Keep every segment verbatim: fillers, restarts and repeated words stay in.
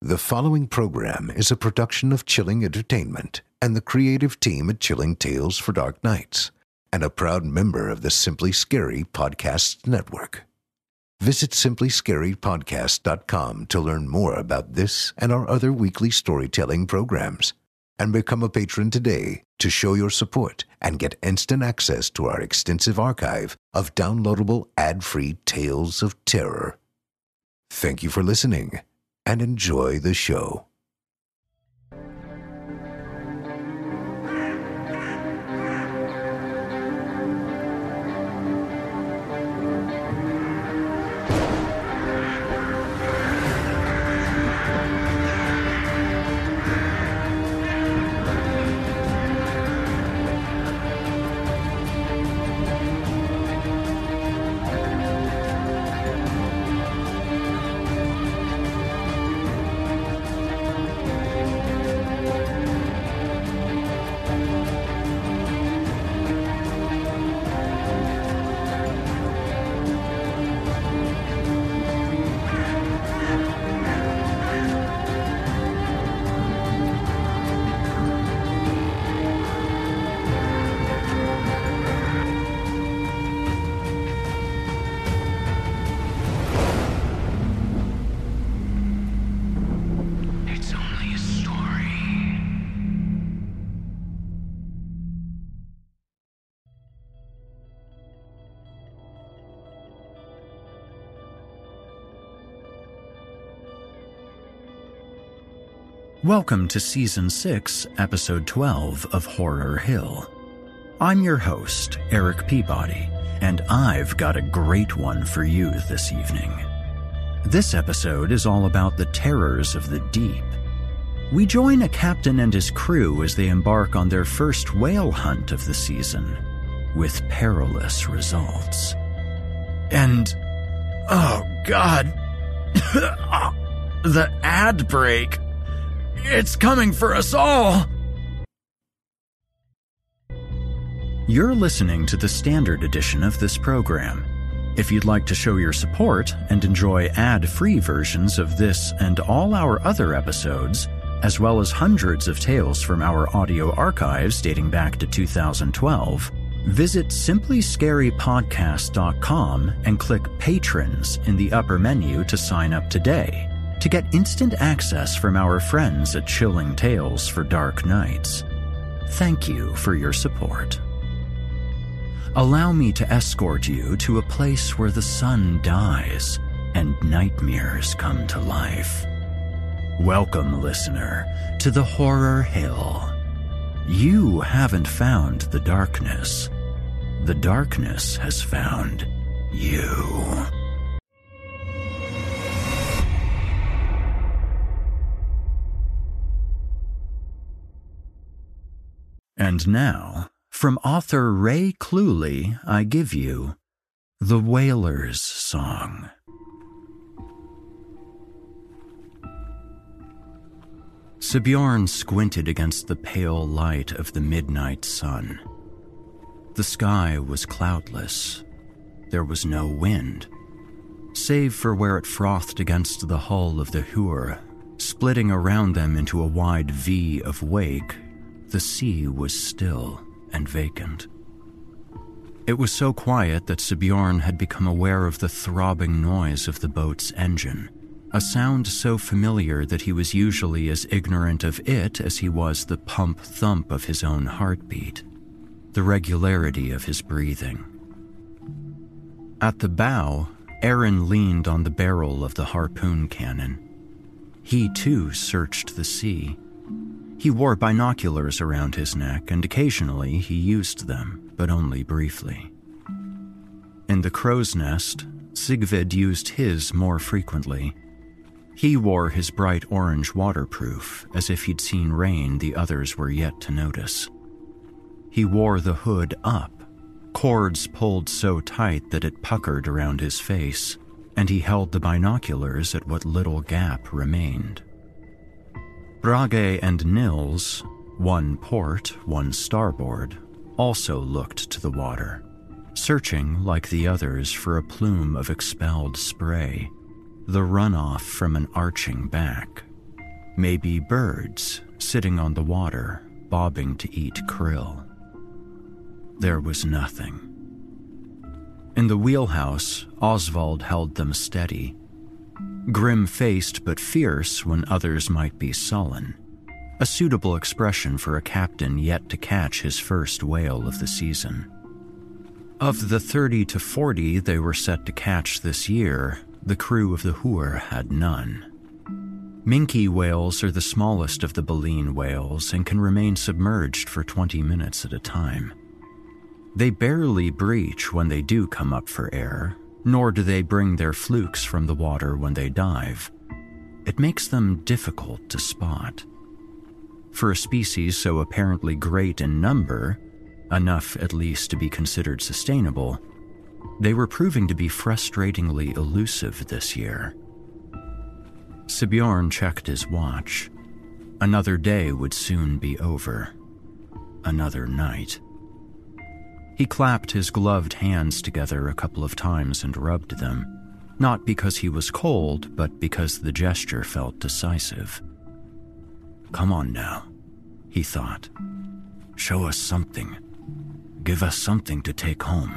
The following program is a production of Chilling Entertainment and the creative team at Chilling Tales for Dark Nights, and a proud member of the Simply Scary Podcast Network. Visit simply scary podcast dot com to learn more about this and our other weekly storytelling programs, and become a patron today to show your support and get instant access to our extensive archive of downloadable ad-free tales of terror. Thank you for listening, and enjoy the show. Welcome to Season six, Episode twelve of Horror Hill. I'm your host, Eric Peabody, and I've got a great one for you this evening. This episode is all about the terrors of the deep. We join a captain and his crew as they embark on their first whale hunt of the season, with perilous results. And, oh God, the ad break. It's coming for us all! You're listening to the standard edition of this program. If you'd like to show your support and enjoy ad-free versions of this and all our other episodes, as well as hundreds of tales from our audio archives dating back to two thousand twelve, visit simply scary podcast dot com and click Patrons in the upper menu to sign up today, to get instant access from our friends at Chilling Tales for Dark Nights. Thank you for your support. Allow me to escort you to a place where the sun dies and nightmares come to life. Welcome, listener, to the Horror Hill. You haven't found the darkness. The darkness has found you. And now, from author Ray Cluley, I give you The Whaler's Song. Sibbjorn squinted against the pale light of the midnight sun. The sky was cloudless. There was no wind, save for where it frothed against the hull of the Hur, splitting around them into a wide V of wake. The sea was still and vacant. It was so quiet that Sibbjorn had become aware of the throbbing noise of the boat's engine, a sound so familiar that he was usually as ignorant of it as he was the pump-thump of his own heartbeat, the regularity of his breathing. At the bow, Aaron leaned on the barrel of the harpoon cannon. He too searched the sea. He wore binoculars around his neck, and occasionally he used them, but only briefly. In the crow's nest, Sigvid used his more frequently. He wore his bright orange waterproof, as if he'd seen rain the others were yet to notice. He wore the hood up, cords pulled so tight that it puckered around his face, and he held the binoculars at what little gap remained. Brage and Nils, one port, one starboard, also looked to the water, searching like the others for a plume of expelled spray, the runoff from an arching back. Maybe birds sitting on the water, bobbing to eat krill. There was nothing. In the wheelhouse, Oswald held them steady, grim-faced but fierce when others might be sullen, a suitable expression for a captain yet to catch his first whale of the season. Of the thirty to forty they were set to catch this year, the crew of the Hooer had none. Minke whales are the smallest of the baleen whales and can remain submerged for twenty minutes at a time. They barely breach when they do come up for air, nor do they bring their flukes from the water when they dive. It makes them difficult to spot. For a species so apparently great in number, enough at least to be considered sustainable, they were proving to be frustratingly elusive this year. Sigbjorn checked his watch. Another day would soon be over. Another night. He clapped his gloved hands together a couple of times and rubbed them, not because he was cold, but because the gesture felt decisive. Come on now, he thought. Show us something. Give us something to take home.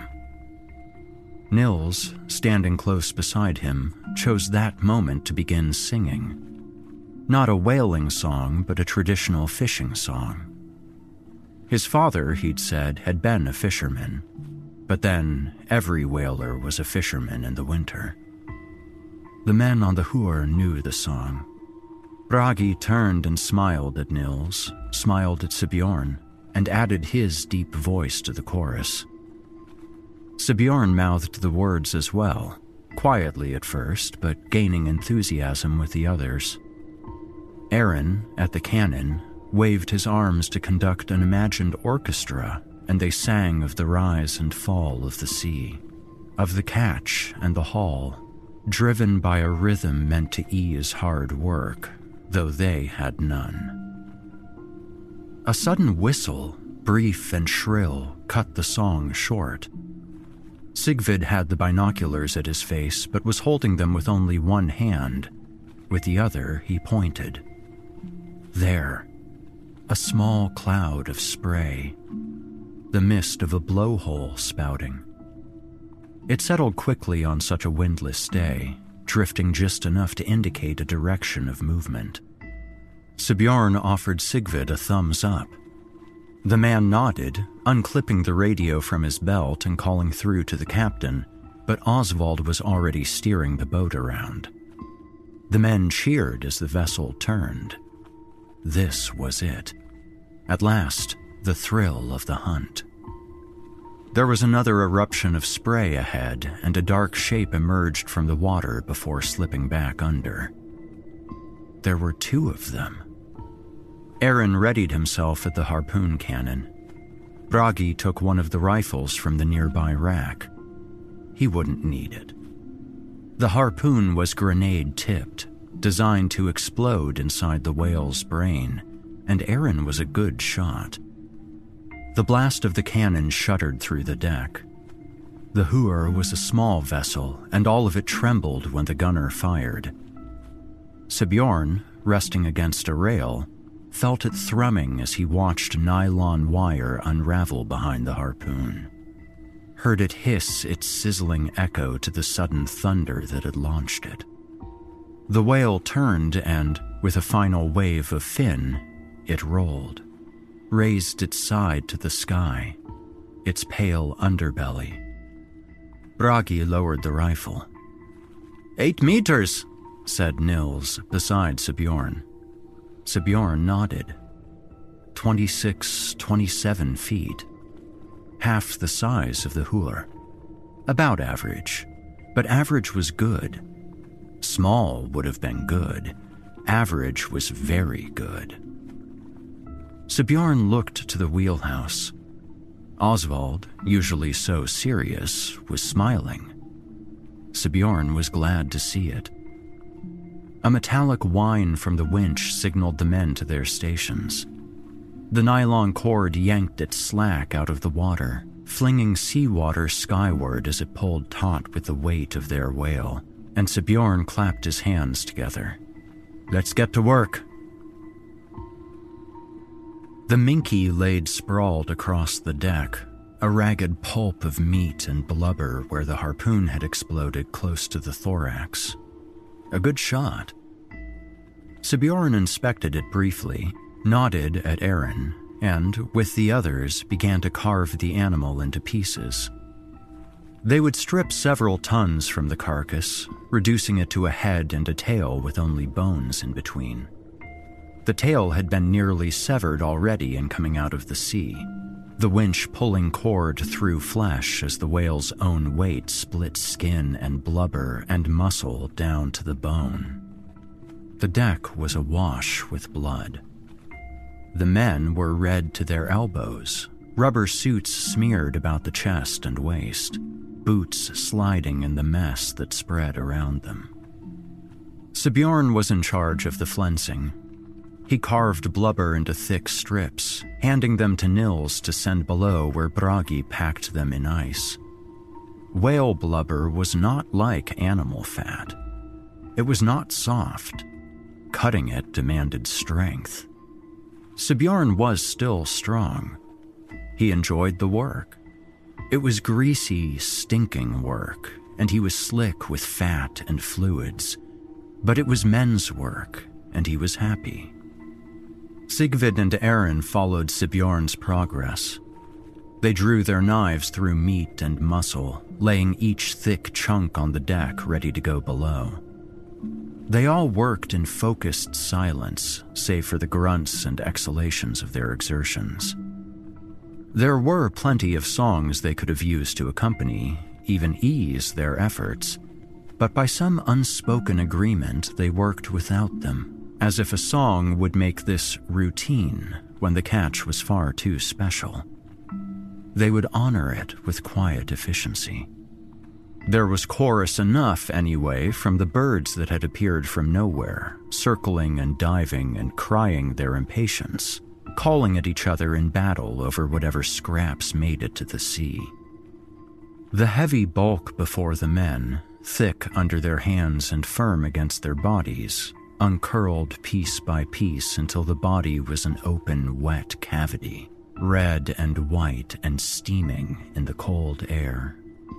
Nils, standing close beside him, chose that moment to begin singing. Not a whaling song, but a traditional fishing song. His father, he'd said, had been a fisherman, but then every whaler was a fisherman in the winter. The men on the Hooer knew the song. Bragi turned and smiled at Nils, smiled at Sigbjorn, and added his deep voice to the chorus. Sigbjorn mouthed the words as well, quietly at first, but gaining enthusiasm with the others. Aaron, at the cannon, waved his arms to conduct an imagined orchestra, and they sang of the rise and fall of the sea, of the catch and the haul, driven by a rhythm meant to ease hard work, though they had none. A sudden whistle, brief and shrill, cut the song short. Sigvid had the binoculars at his face, but was holding them with only one hand. With the other, he pointed. There, a small cloud of spray, the mist of a blowhole spouting. It settled quickly on such a windless day, drifting just enough to indicate a direction of movement. Sigbjorn offered Sigvid a thumbs up. The man nodded, unclipping the radio from his belt and calling through to the captain, but Oswald was already steering the boat around. The men cheered as the vessel turned. This was it. At last, the thrill of the hunt. There was another eruption of spray ahead, and a dark shape emerged from the water before slipping back under. There were two of them. Aaron readied himself at the harpoon cannon. Bragi took one of the rifles from the nearby rack. He wouldn't need it. The harpoon was grenade-tipped, designed to explode inside the whale's brain, and Aaron was a good shot. The blast of the cannon shuddered through the deck. The Hooer was a small vessel, and all of it trembled when the gunner fired. Sigbjorn, resting against a rail, felt it thrumming as he watched nylon wire unravel behind the harpoon. Heard it hiss its sizzling echo to the sudden thunder that had launched it. The whale turned and, with a final wave of fin, it rolled, raised its side to the sky, its pale underbelly. Bragi lowered the rifle. Eight meters, said Nils beside Sigbjorn. Sigbjorn nodded. Twenty-six, twenty-seven feet. Half the size of the Hooer. About average, but average was good. Small would have been good. Average was very good. Sigbjorn looked to the wheelhouse. Oswald, usually so serious, was smiling. Sigbjorn was glad to see it. A metallic whine from the winch signaled the men to their stations. The nylon cord yanked its slack out of the water, flinging seawater skyward as it pulled taut with the weight of their whale, and Sigbjorn clapped his hands together. Let's get to work, The minkie laid sprawled across the deck, a ragged pulp of meat and blubber where the harpoon had exploded close to the thorax. A good shot. Sibbjorn inspected it briefly, nodded at Aaron, and, with the others, began to carve the animal into pieces. They would strip several tons from the carcass, reducing it to a head and a tail with only bones in between. The tail had been nearly severed already in coming out of the sea, the winch pulling cord through flesh as the whale's own weight split skin and blubber and muscle down to the bone. The deck was awash with blood. The men were red to their elbows, rubber suits smeared about the chest and waist, boots sliding in the mess that spread around them. Sibbjorn was in charge of the flensing. He carved blubber into thick strips, handing them to Nils to send below where Bragi packed them in ice. Whale blubber was not like animal fat. It was not soft. Cutting it demanded strength. Sibbjorn was still strong. He enjoyed the work. It was greasy, stinking work, and he was slick with fat and fluids. But it was men's work, and he was happy. Sigvid and Aaron followed Sibbjorn's progress. They drew their knives through meat and muscle, laying each thick chunk on the deck ready to go below. They all worked in focused silence, save for the grunts and exhalations of their exertions. There were plenty of songs they could have used to accompany, even ease their efforts, but by some unspoken agreement they worked without them, as if a song would make this routine when the catch was far too special. They would honor it with quiet efficiency. There was chorus enough, anyway, from the birds that had appeared from nowhere, circling and diving and crying their impatience, calling at each other in battle over whatever scraps made it to the sea. The heavy bulk before the men, thick under their hands and firm against their bodies, uncurled piece by piece until the body was an open, wet cavity, red and white and steaming in the cold air.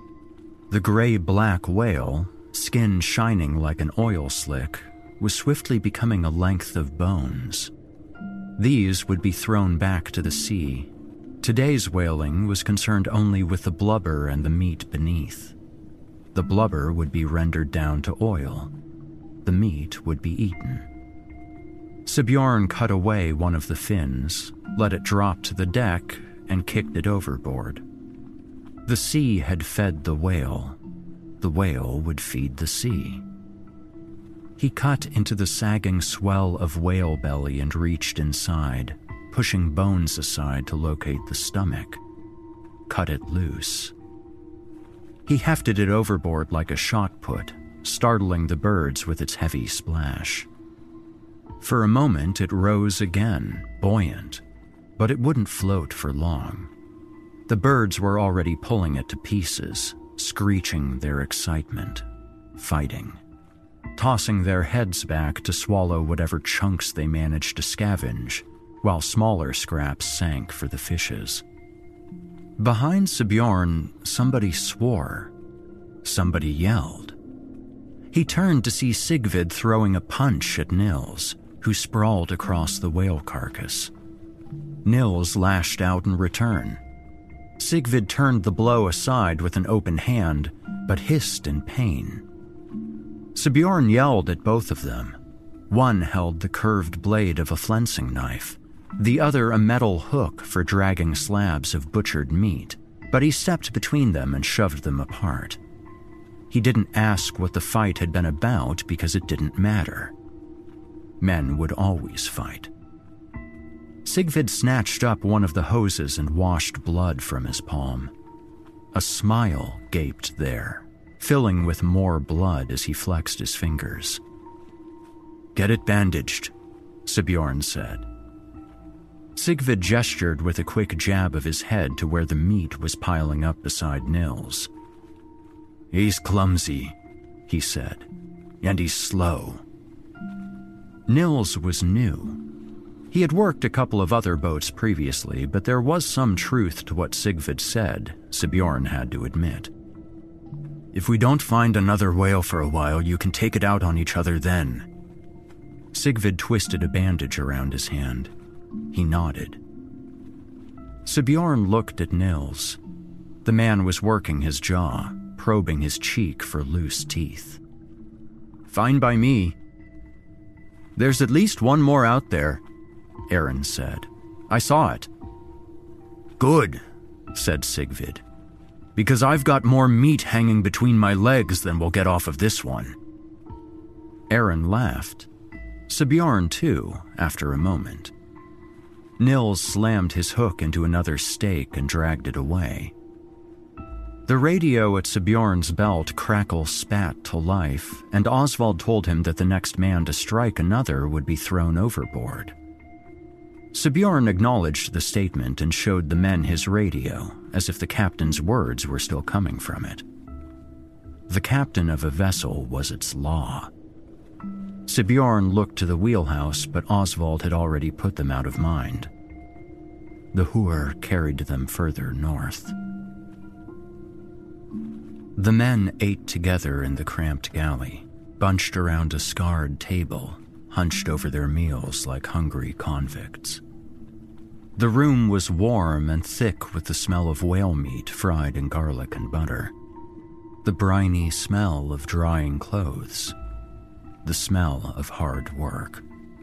The gray-black whale, skin shining like an oil slick, was swiftly becoming a length of bones. These would be thrown back to the sea. Today's whaling was concerned only with the blubber and the meat beneath. The blubber would be rendered down to oil. The meat would be eaten. Sibbjorn cut away one of the fins, let it drop to the deck, and kicked it overboard. The sea had fed the whale. The whale would feed the sea. He cut into the sagging swell of whale belly and reached inside, pushing bones aside to locate the stomach. Cut it loose. He hefted it overboard like a shot put, startling the birds with its heavy splash. For a moment it rose again, buoyant, but it wouldn't float for long. The birds were already pulling it to pieces, screeching their excitement, fighting, tossing their heads back to swallow whatever chunks they managed to scavenge, while smaller scraps sank for the fishes. Behind Sibbjorn, somebody swore. Somebody yelled. He turned to see Sigvid throwing a punch at Nils, who sprawled across the whale carcass. Nils lashed out in return. Sigvid turned the blow aside with an open hand, but hissed in pain. Sibbjorn yelled at both of them. One held the curved blade of a flensing knife, the other a metal hook for dragging slabs of butchered meat, but he stepped between them and shoved them apart. He didn't ask what the fight had been about because it didn't matter. Men would always fight. Sigvid snatched up one of the hoses and washed blood from his palm. A smile gaped there, filling with more blood as he flexed his fingers. "Get it bandaged," Sibbjorn said. Sigvid gestured with a quick jab of his head to where the meat was piling up beside Nils. "He's clumsy," he said, "and he's slow." Nils was new. He had worked a couple of other boats previously, but there was some truth to what Sigvid said, Sigbjorn had to admit. "If we don't find another whale for a while, you can take it out on each other then." Sigvid twisted a bandage around his hand. He nodded. Sigbjorn looked at Nils. The man was working his jaw, probing his cheek for loose teeth. "Fine by me." "There's at least one more out there," Aaron said. "I saw it." "Good," said Sigvid, "because I've got more meat hanging between my legs than we'll get off of this one." Aaron laughed. Sigbjorn, too, after a moment. Nils slammed his hook into another stake and dragged it away. The radio at Sigbjorn's belt crackle spat to life, and Oswald told him that the next man to strike another would be thrown overboard. Sigbjorn acknowledged the statement and showed the men his radio, as if the captain's words were still coming from it. The captain of a vessel was its law. Sigbjorn looked to the wheelhouse, but Oswald had already put them out of mind. The Hur carried them further north. The men ate together in the cramped galley, bunched around a scarred table, hunched over their meals like hungry convicts. The room was warm and thick with the smell of whale meat fried in garlic and butter, the briny smell of drying clothes, the smell of hard work.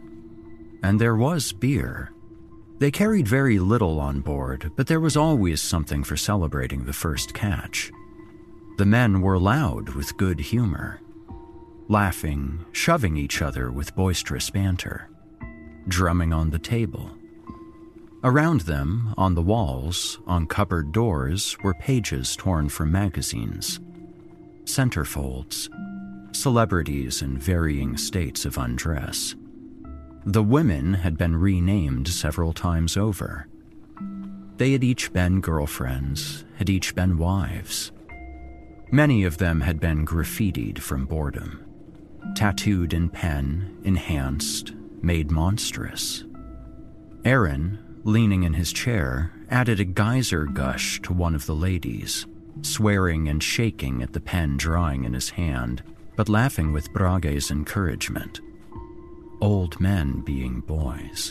And there was beer. They carried very little on board, but there was always something for celebrating the first catch. The men were loud with good humor, laughing, shoving each other with boisterous banter, drumming on the table. Around them, on the walls, on cupboard doors, were pages torn from magazines, centerfolds, celebrities in varying states of undress. The women had been renamed several times over. They had each been girlfriends, had each been wives. Many of them had been graffitied from boredom, tattooed in pen, enhanced, made monstrous. Aaron, leaning in his chair, added a geyser gush to one of the ladies, swearing and shaking at the pen drying in his hand, but laughing with Brage's encouragement. Old men being boys.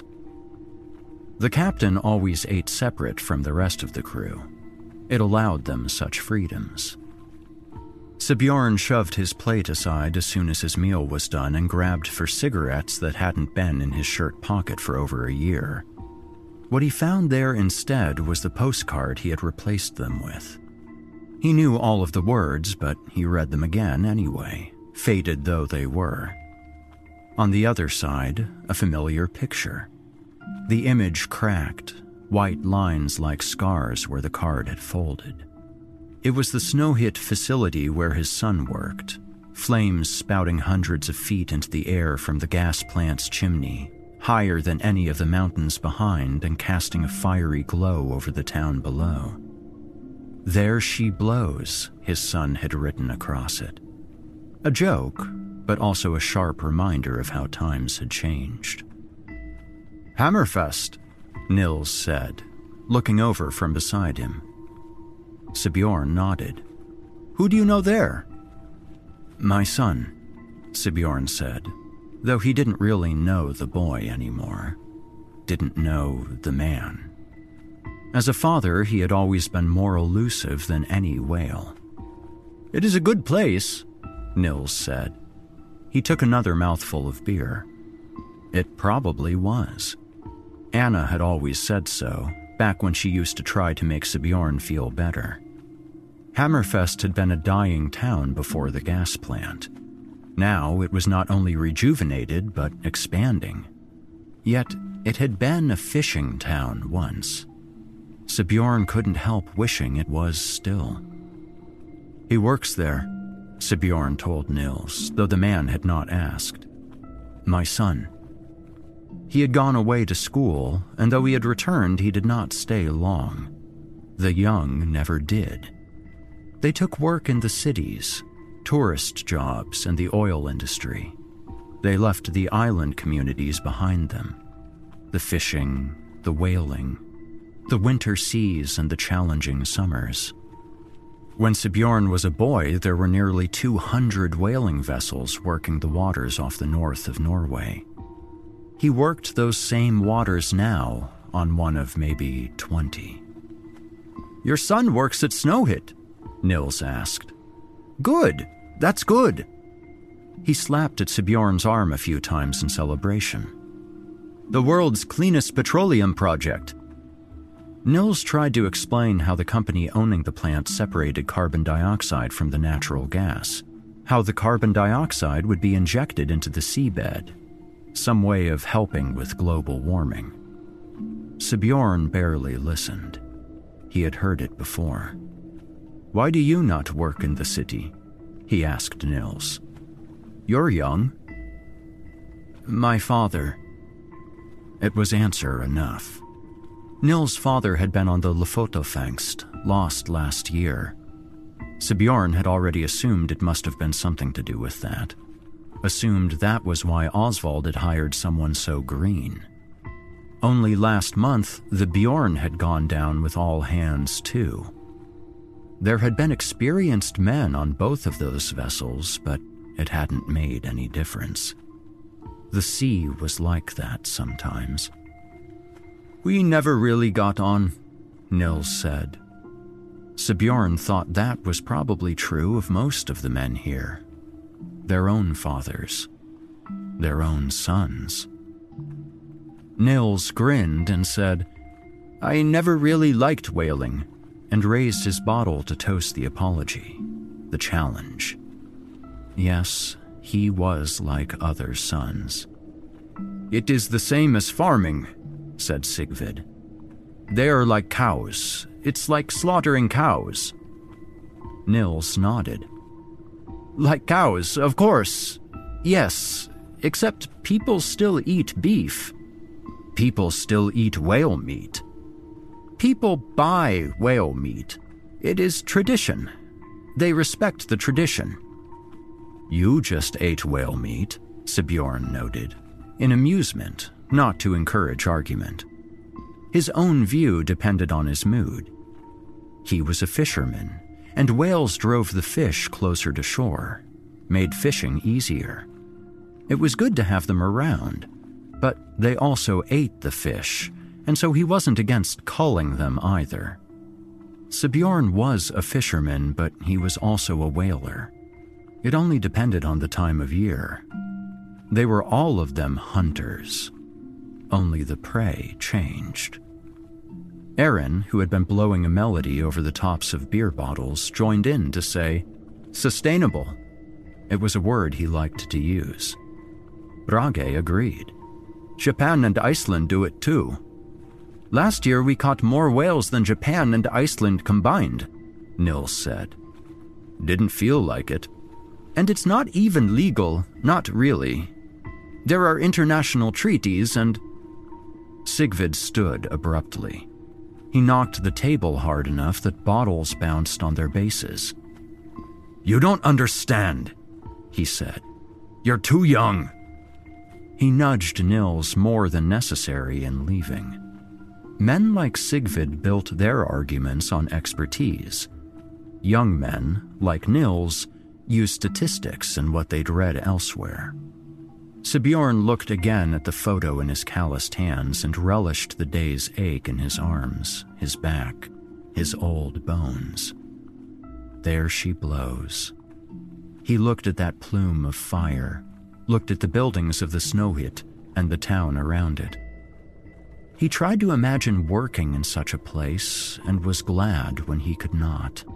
The captain always ate separate from the rest of the crew. It allowed them such freedoms. Sigbjorn shoved his plate aside as soon as his meal was done and grabbed for cigarettes that hadn't been in his shirt pocket for over a year. What he found there instead was the postcard he had replaced them with. He knew all of the words, but he read them again anyway, faded though they were. On the other side, a familiar picture. The image cracked, white lines like scars where the card had folded. It was the snow-hit facility where his son worked, flames spouting hundreds of feet into the air from the gas plant's chimney, higher than any of the mountains behind and casting a fiery glow over the town below. "There she blows," his son had written across it. A joke, but also a sharp reminder of how times had changed. "Hammerfest," Nils said, looking over from beside him. Sigbjorn nodded. "Who do you know there?" "My son," Sigbjorn said, though he didn't really know the boy anymore. Didn't know the man. As a father, he had always been more elusive than any whale. "It is a good place," Nils said. He took another mouthful of beer. It probably was. Anna had always said so, back when she used to try to make Sigbjorn feel better. Hammerfest had been a dying town before the gas plant. Now it was not only rejuvenated, but expanding. Yet it had been a fishing town once. Sigbjorn couldn't help wishing it was still. "He works there," Sigbjorn told Nils, though the man had not asked. "My son." He had gone away to school, and though he had returned, he did not stay long. The young never did. They took work in the cities, tourist jobs and the oil industry. They left the island communities behind them. The fishing, the whaling, the winter seas and the challenging summers. When Sigbjorn was a boy, there were nearly two hundred whaling vessels working the waters off the north of Norway. He worked those same waters now on one of maybe twenty. "Your son works at Snøhvit?" Nils asked. "Good, that's good." He slapped at Sigbjorn's arm a few times in celebration. "The world's cleanest petroleum project." Nils tried to explain how the company owning the plant separated carbon dioxide from the natural gas, how the carbon dioxide would be injected into the seabed, some way of helping with global warming. Sigbjorn barely listened. He had heard it before. "Why do you not work in the city?" he asked Nils. "You're young." "My father." It was answer enough. Nils' father had been on the Lofotofangst, lost last year. Sigbjorn had already assumed it must have been something to do with that. Assumed that was why Oswald had hired someone so green. Only last month, the Bjorn had gone down with all hands too. There had been experienced men on both of those vessels, but it hadn't made any difference. The sea was like that sometimes. "We never really got on," Nils said. Sigbjorn thought that was probably true of most of the men here. Their own fathers. Their own sons. Nils grinned and said, "I never really liked whaling," and raised his bottle to toast the apology, the challenge. Yes, he was like other sons. "It is the same as farming," said Sigvid. "They are like cows. It's like slaughtering cows." Nils nodded. "Like cows, of course. Yes, except people still eat beef. People still eat whale meat. People buy whale meat. It is tradition. They respect the tradition." "You just ate whale meat," Sigbjorn noted, in amusement, not to encourage argument. His own view depended on his mood. He was a fisherman, and whales drove the fish closer to shore, made fishing easier. It was good to have them around, but they also ate the fish, and so he wasn't against culling them either. Sigbjorn was a fisherman, but he was also a whaler. It only depended on the time of year. They were all of them hunters. Only the prey changed. Aaron, who had been blowing a melody over the tops of beer bottles, joined in to say, "Sustainable." It was a word he liked to use. Brage agreed. "Japan and Iceland do it too. Last year we caught more whales than Japan and Iceland combined," Nils said. "Didn't feel like it. And it's not even legal, not really. There are international treaties and—" Sigvid stood abruptly. He knocked the table hard enough that bottles bounced on their bases. "You don't understand," he said. "You're too young." He nudged Nils more than necessary in leaving. Men like Sigvid built their arguments on expertise. Young men, like Nils, used statistics and what they'd read elsewhere. Sigbjorn looked again at the photo in his calloused hands and relished the day's ache in his arms, his back, his old bones. There she blows. He looked at that plume of fire, looked at the buildings of the Snøhvit and the town around it. He tried to imagine working in such a place and was glad when he could not.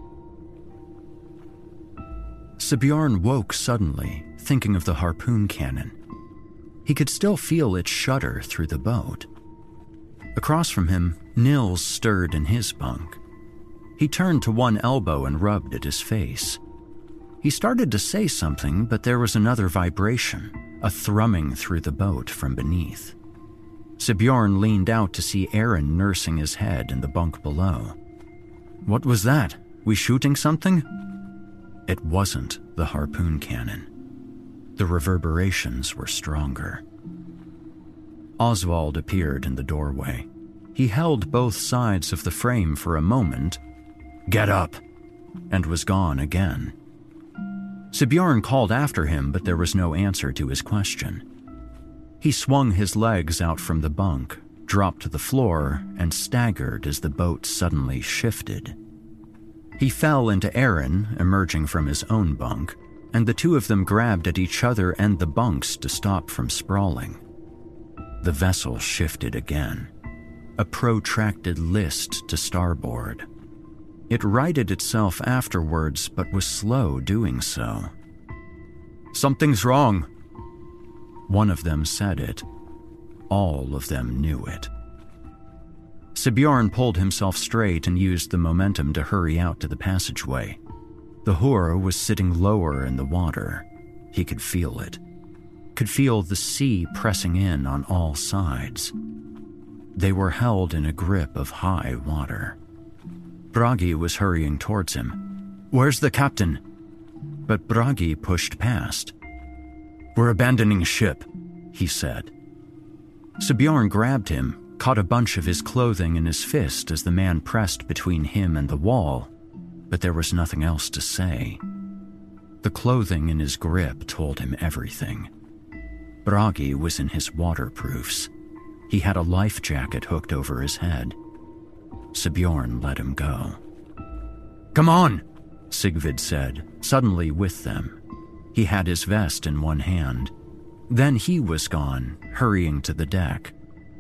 Sigbjorn woke suddenly, thinking of the harpoon cannon. He could still feel it shudder through the boat. Across from him, Nils stirred in his bunk. He turned to one elbow and rubbed at his face. He started to say something, but there was another vibration, a thrumming through the boat from beneath. Sigbjorn leaned out to see Aaron nursing his head in the bunk below. "What was that? We shooting something?" It wasn't the harpoon cannon. The reverberations were stronger. Oswald appeared in the doorway. He held both sides of the frame for a moment, "Get up," and was gone again. Sigbjorn called after him, but there was no answer to his question. He swung his legs out from the bunk, dropped to the floor, and staggered as the boat suddenly shifted. He fell into Aaron, emerging from his own bunk, and the two of them grabbed at each other and the bunks to stop from sprawling. The vessel shifted again, a protracted list to starboard. It righted itself afterwards, but was slow doing so. "Something's wrong." One of them said it. All of them knew it. Sigbjorn pulled himself straight and used the momentum to hurry out to the passageway. The Hura was sitting lower in the water. He could feel it. Could feel the sea pressing in on all sides. They were held in a grip of high water. Bragi was hurrying towards him. "Where's the captain?" But Bragi pushed past. "We're abandoning ship," he said. Sigbjorn grabbed him, caught a bunch of his clothing in his fist as the man pressed between him and the wall, but there was nothing else to say. The clothing in his grip told him everything. Bragi was in his waterproofs. He had a life jacket hooked over his head. Sigbjorn let him go. "Come on," Sigvid said, suddenly with them. He had his vest in one hand. Then he was gone, hurrying to the deck.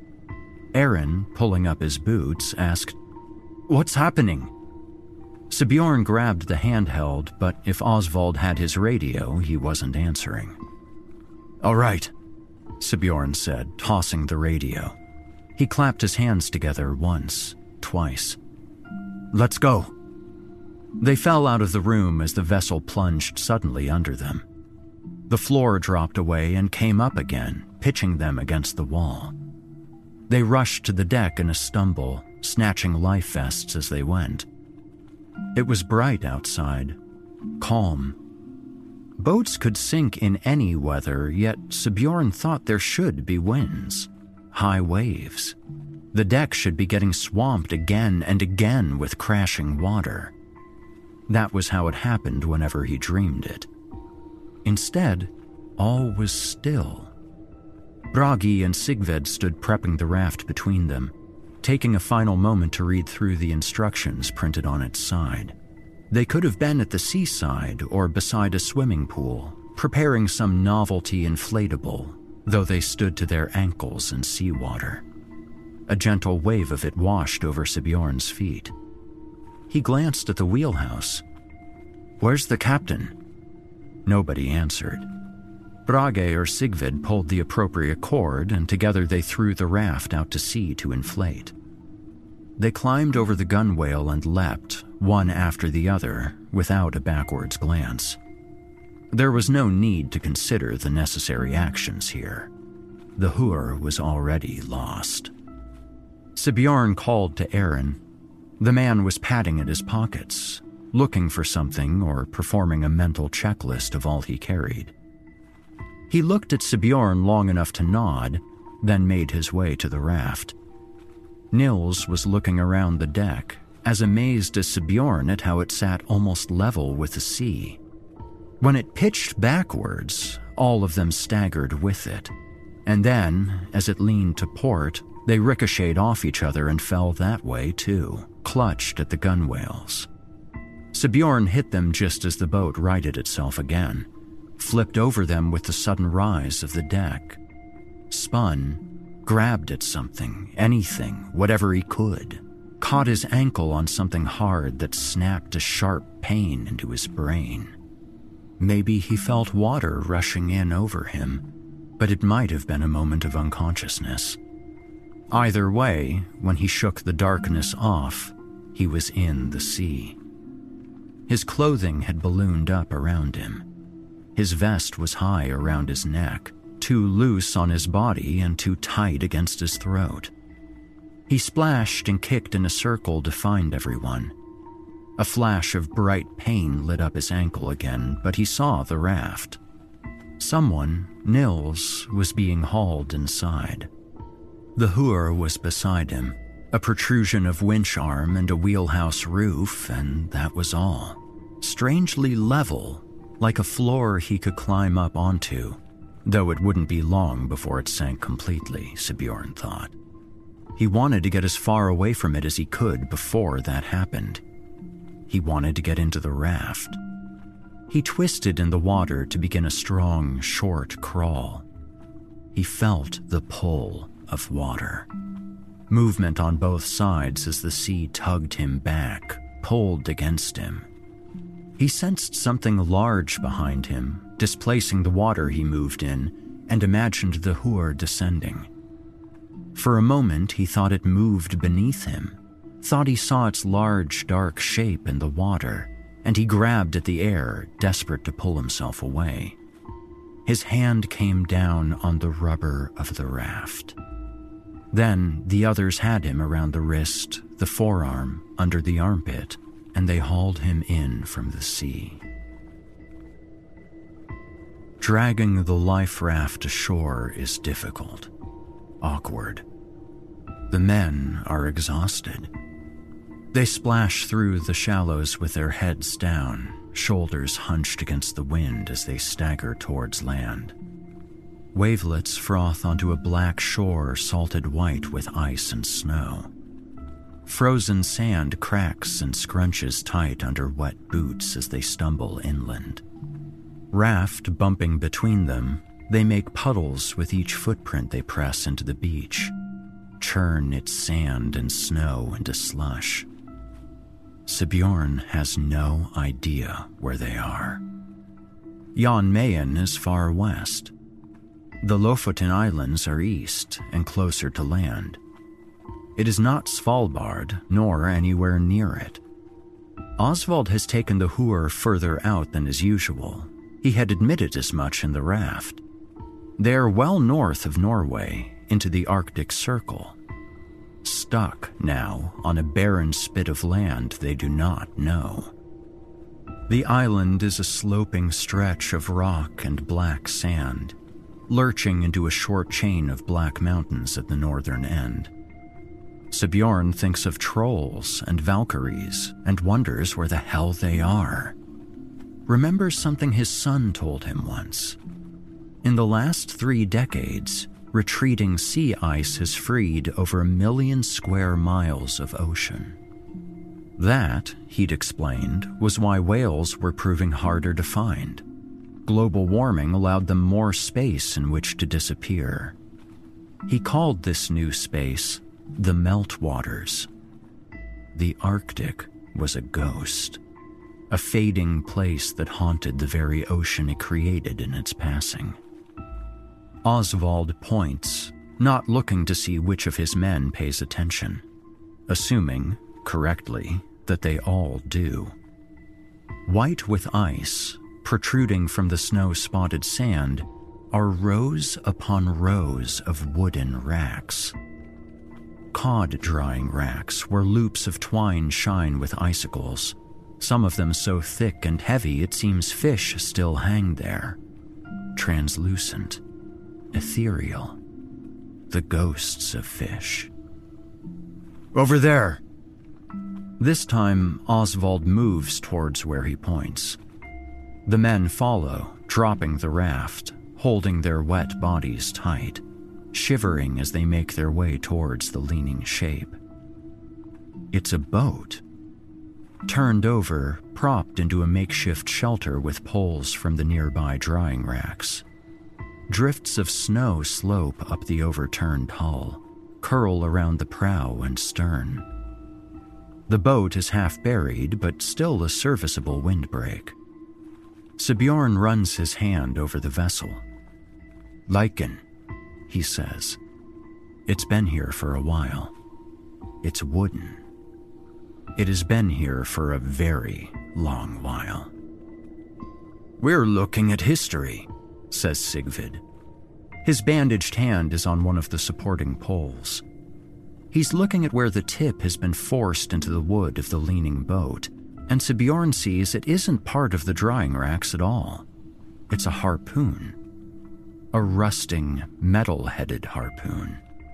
Aaron, pulling up his boots, asked, "What's happening?" Sigbjorn grabbed the handheld, but if Oswald had his radio, he wasn't answering. "All right," Sigbjorn said, tossing the radio. He clapped his hands together once, twice. "Let's go." They fell out of the room as the vessel plunged suddenly under them. The floor dropped away and came up again, pitching them against the wall. They rushed to the deck in a stumble, snatching life vests as they went. It was bright outside, calm. Boats could sink in any weather, yet Sigbjorn thought there should be winds, high waves. The deck should be getting swamped again and again with crashing water. That was how it happened whenever he dreamed it. Instead, all was still. Bragi and Sigvid stood prepping the raft between them, taking a final moment to read through the instructions printed on its side. They could have been at the seaside or beside a swimming pool, preparing some novelty inflatable, though they stood to their ankles in seawater. A gentle wave of it washed over Sigbjorn's feet. He glanced at the wheelhouse. "Where's the captain?" Nobody answered. Bragi or Sigvid pulled the appropriate cord, and together they threw the raft out to sea to inflate. They climbed over the gunwale and leapt, one after the other, without a backwards glance. There was no need to consider the necessary actions here. The Hura was already lost. Sigbjorn called to Aaron. The man was patting at his pockets, looking for something or performing a mental checklist of all he carried. He looked at Sigbjorn long enough to nod, then made his way to the raft. Nils was looking around the deck, as amazed as Sigbjorn at how it sat almost level with the sea. When it pitched backwards, all of them staggered with it, and then, as it leaned to port, they ricocheted off each other and fell that way too, clutched at the gunwales. Sigbjorn hit them just as the boat righted itself again, flipped over them with the sudden rise of the deck, spun, grabbed at something, anything, whatever he could, caught his ankle on something hard that snapped a sharp pain into his brain. Maybe he felt water rushing in over him, but it might have been a moment of unconsciousness. Either way, when he shook the darkness off, he was in the sea. His clothing had ballooned up around him. His vest was high around his neck, too loose on his body and too tight against his throat. He splashed and kicked in a circle to find everyone. A flash of bright pain lit up his ankle again, but he saw the raft. Someone, Nils, was being hauled inside. The Hur was beside him, a protrusion of winch arm and a wheelhouse roof, and that was all. Strangely level, like a floor he could climb up onto, though it wouldn't be long before it sank completely, Sigbjorn thought. He wanted to get as far away from it as he could before that happened. He wanted to get into the raft. He twisted in the water to begin a strong, short crawl. He felt the pull of water. Movement on both sides as the sea tugged him back, pulled against him. He sensed something large behind him, displacing the water he moved in, and imagined the Hur descending. For a moment, he thought it moved beneath him, thought he saw its large, dark shape in the water, and he grabbed at the air, desperate to pull himself away. His hand came down on the rubber of the raft. Then the others had him around the wrist, the forearm, under the armpit, and they hauled him in from the sea. Dragging the life raft ashore is difficult, awkward. The men are exhausted. They splash through the shallows with their heads down, shoulders hunched against the wind as they stagger towards land. Wavelets froth onto a black shore salted white with ice and snow. Frozen sand cracks and scrunches tight under wet boots as they stumble inland. Raft bumping between them, they make puddles with each footprint they press into the beach, churn its sand and snow into slush. Sigbjorn has no idea where they are. Jan Mayen is far west. The Lofoten Islands are east and closer to land. It is not Svalbard, nor anywhere near it. Oswald has taken the Hur further out than is usual. He had admitted as much in the raft. They are well north of Norway, into the Arctic Circle. Stuck now on a barren spit of land they do not know. The island is a sloping stretch of rock and black sand, lurching into a short chain of black mountains at the northern end. Sigbjorn thinks of trolls and valkyries and wonders where the hell they are. Remembers something his son told him once. In the last three decades, retreating sea ice has freed over a million square miles of ocean. That, he'd explained, was why whales were proving harder to find. Global warming allowed them more space in which to disappear. He called this new space the Meltwaters. The Arctic was a ghost, a fading place that haunted the very ocean it created in its passing. Oswald points, not looking to see which of his men pays attention, assuming, correctly, that they all do. White with ice, protruding from the snow-spotted sand, are rows upon rows of wooden racks. Cod drying racks where loops of twine shine with icicles, some of them so thick and heavy it seems fish still hang there. Translucent, ethereal, the ghosts of fish. Over there! This time, Oswald moves towards where he points. The men follow, dropping the raft, holding their wet bodies tight, shivering as they make their way towards the leaning shape. It's a boat. Turned over, propped into a makeshift shelter with poles from the nearby drying racks. Drifts of snow slope up the overturned hull, curl around the prow and stern. The boat is half buried, but still a serviceable windbreak. Sigbjorn runs his hand over the vessel. Lyken, he says. It's been here for a while. It's wooden. It has been here for a very long while. We're looking at history, says Sigvid. His bandaged hand is on one of the supporting poles. He's looking at where the tip has been forced into the wood of the leaning boat, and Sigbjorn sees it isn't part of the drying racks at all. It's a harpoon. A rusting, metal-headed harpoon.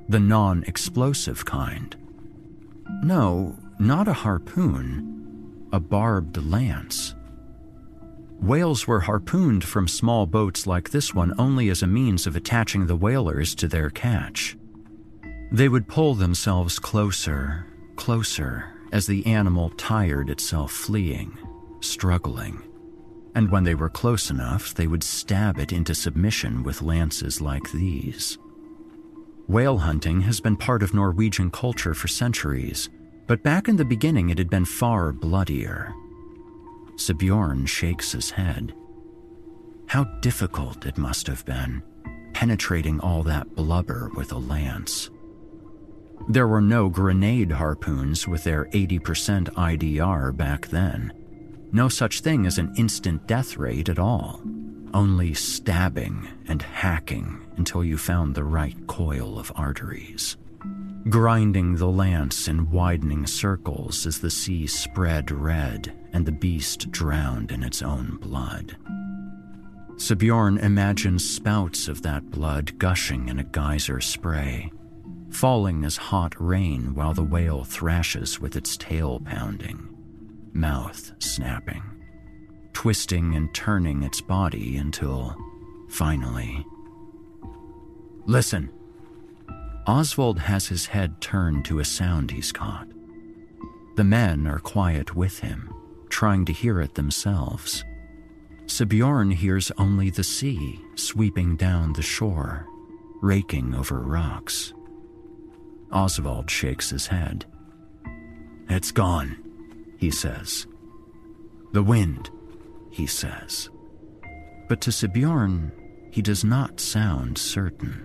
The non-explosive kind. No, not a harpoon, a barbed lance. Whales were harpooned from small boats like this one only as a means of attaching the whalers to their catch. They would pull themselves closer, closer, as the animal tired itself fleeing, struggling. And when they were close enough, they would stab it into submission with lances like these. Whale hunting has been part of Norwegian culture for centuries, but back in the beginning it had been far bloodier. Sigbjorn shakes his head. How difficult it must have been, penetrating all that blubber with a lance. There were no grenade harpoons with their eighty percent I D R back then. No such thing as an instant death rate at all. Only stabbing and hacking until you found the right coil of arteries. Grinding the lance in widening circles as the sea spread red and the beast drowned in its own blood. Sigbjorn imagines spouts of that blood gushing in a geyser spray, falling as hot rain while the whale thrashes with its tail pounding, mouth snapping, twisting and turning its body until, finally... Listen. Oswald has his head turned to a sound he's caught. The men are quiet with him, trying to hear it themselves. Sigbjorn hears only the sea sweeping down the shore, raking over rocks. Oswald shakes his head. It's gone, he says. The wind, he says. But to Sigbjorn, he does not sound certain.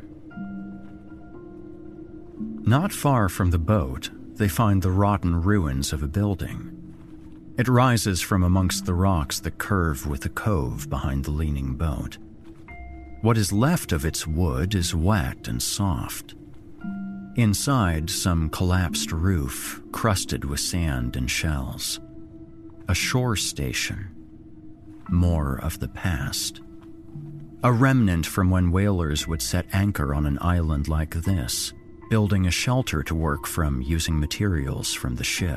Not far from the boat, they find the rotten ruins of a building. It rises from amongst the rocks that curve with the cove behind the leaning boat. What is left of its wood is wet and soft. Inside, some collapsed roof, crusted with sand and shells. A shore station. More of the past. A remnant from when whalers would set anchor on an island like this, building a shelter to work from using materials from the ship.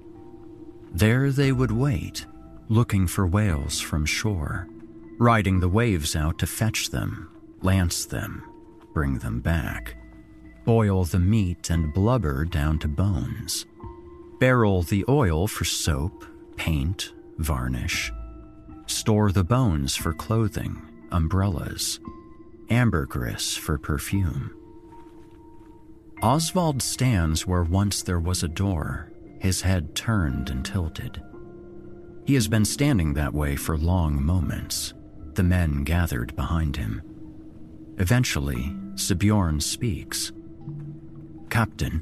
There they would wait, looking for whales from shore, riding the waves out to fetch them, lance them, bring them back, boil the meat and blubber down to bones, barrel the oil for soap, paint, varnish, store the bones for clothing, umbrellas, ambergris for perfume. Oswald stands where once there was a door, his head turned and tilted. He has been standing that way for long moments, the men gathered behind him. Eventually, Sigbjorn speaks. Captain.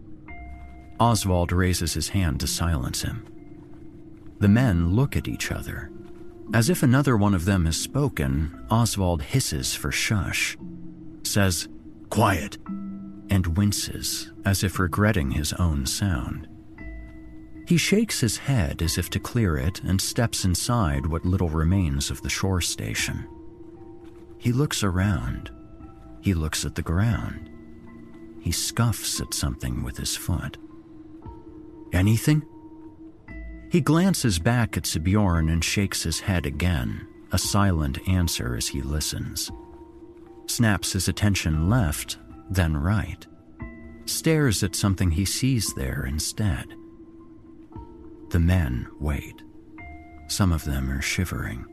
Oswald raises his hand to silence him. The men look at each other. As if another one of them has spoken, Oswald hisses for shush, says, Quiet, and winces, as if regretting his own sound. He shakes his head as if to clear it and steps inside what little remains of the shore station. He looks around. He looks at the ground. He scuffs at something with his foot. Anything? He glances back at Sigbjorn and shakes his head again, a silent answer as he listens. Snaps his attention left, then right. Stares at something he sees there instead. The men wait. Some of them are shivering.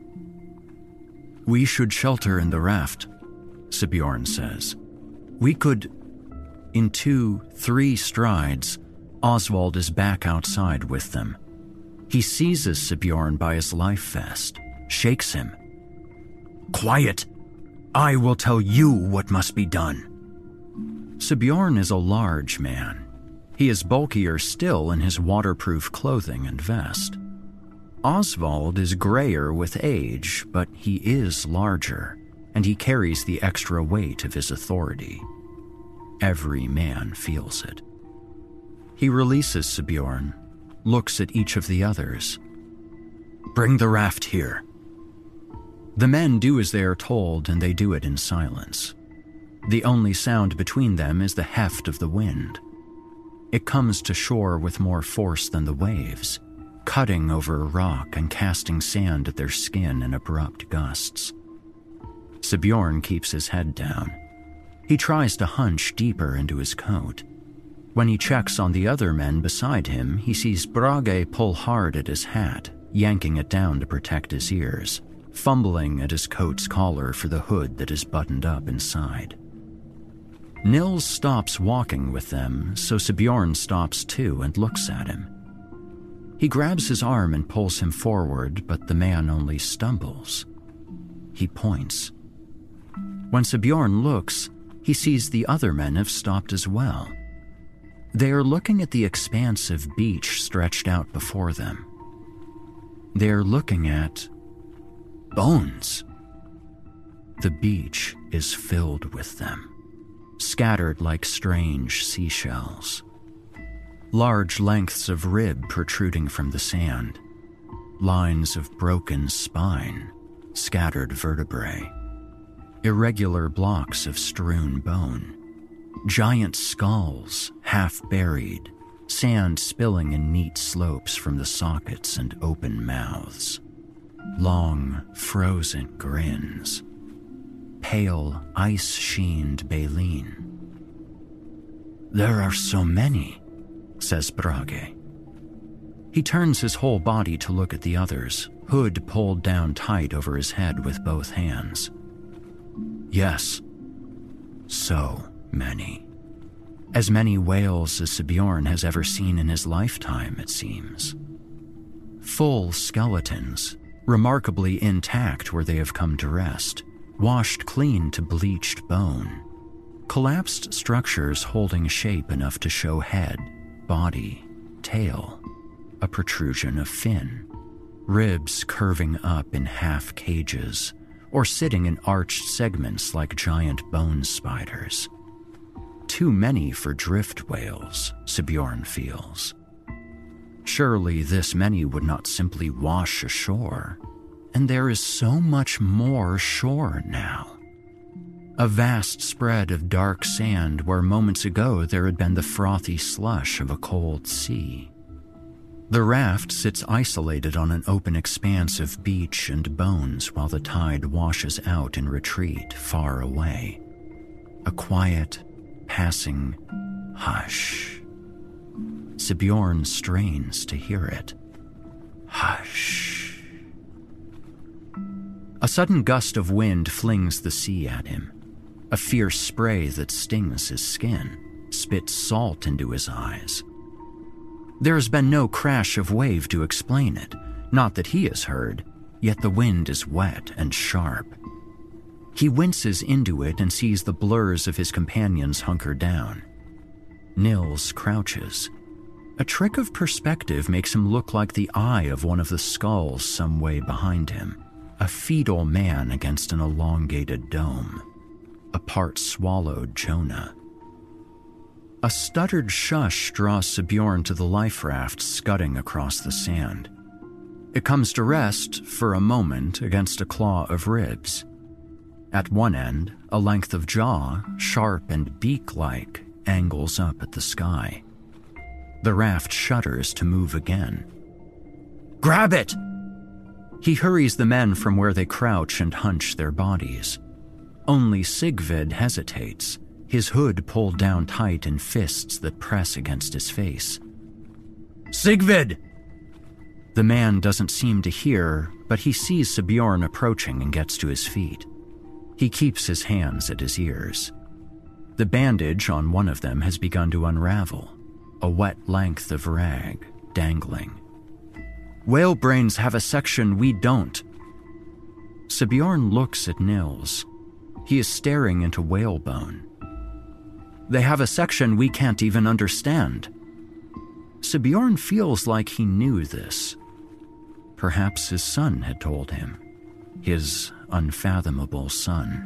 We should shelter in the raft, Sigbjorn says. We could... In two, three strides, Oswald is back outside with them. He seizes Sigbjorn by his life vest, shakes him. Quiet! I will tell you what must be done. Sigbjorn is a large man. He is bulkier still in his waterproof clothing and vest. Oswald is grayer with age, but he is larger, and he carries the extra weight of his authority. Every man feels it. He releases Sigbjorn, looks at each of the others. Bring the raft here. The men do as they are told, and they do it in silence. The only sound between them is the heft of the wind. It comes to shore with more force than the waves, cutting over rock and casting sand at their skin in abrupt gusts. Sigbjorn keeps his head down. He tries to hunch deeper into his coat. When he checks on the other men beside him, he sees Brage pull hard at his hat, yanking it down to protect his ears, fumbling at his coat's collar for the hood that is buttoned up inside. Nils stops walking with them, so Sigbjorn stops too and looks at him. He grabs his arm and pulls him forward, but the man only stumbles. He points. When Sigbjorn looks, he sees the other men have stopped as well. They are looking at the expanse of beach stretched out before them. They are looking at bones. The beach is filled with them, scattered like strange seashells. Large lengths of rib protruding from the sand, lines of broken spine, scattered vertebrae, irregular blocks of strewn bone, giant skulls half buried, sand spilling in neat slopes from the sockets and open mouths, long, frozen grins, pale, ice-sheened baleen. "There are so many," says Brage. He turns his whole body to look at the others, hood pulled down tight over his head with both hands. Yes, so many. As many whales as Sigbjorn has ever seen in his lifetime, it seems. Full skeletons, remarkably intact where they have come to rest, washed clean to bleached bone. Collapsed structures holding shape enough to show head, body, tail, a protrusion of fin, ribs curving up in half cages, or sitting in arched segments like giant bone spiders. Too many for drift whales, Sigbjorn feels. Surely this many would not simply wash ashore, and there is so much more shore now. A vast spread of dark sand where moments ago there had been the frothy slush of a cold sea. The raft sits isolated on an open expanse of beach and bones while the tide washes out in retreat far away. A quiet, passing hush. Sigbjorn strains to hear it. Hush. A sudden gust of wind flings the sea at him. A fierce spray that stings his skin, spits salt into his eyes. There has been no crash of wave to explain it, not that he has heard, yet the wind is wet and sharp. He winces into it and sees the blurs of his companions hunker down. Nils crouches. A trick of perspective makes him look like the eye of one of the skulls some way behind him, a fetal man against an elongated dome, a part-swallowed Jonah. A stuttered shush draws Sigbjorn to the life raft scudding across the sand. It comes to rest, for a moment, against a claw of ribs. At one end, a length of jaw, sharp and beak-like, angles up at the sky. The raft shudders to move again. "Grab it!" He hurries the men from where they crouch and hunch their bodies. Only Sigvid hesitates, his hood pulled down tight in fists that press against his face. "Sigvid!" The man doesn't seem to hear, but he sees Sigbjorn approaching and gets to his feet. He keeps his hands at his ears. The bandage on one of them has begun to unravel, a wet length of rag dangling. "Whale brains have a section we don't." Sigbjorn looks at Nils. He is staring into whalebone. "They have a section we can't even understand." Sigbjorn feels like he knew this. Perhaps his son had told him. His unfathomable son.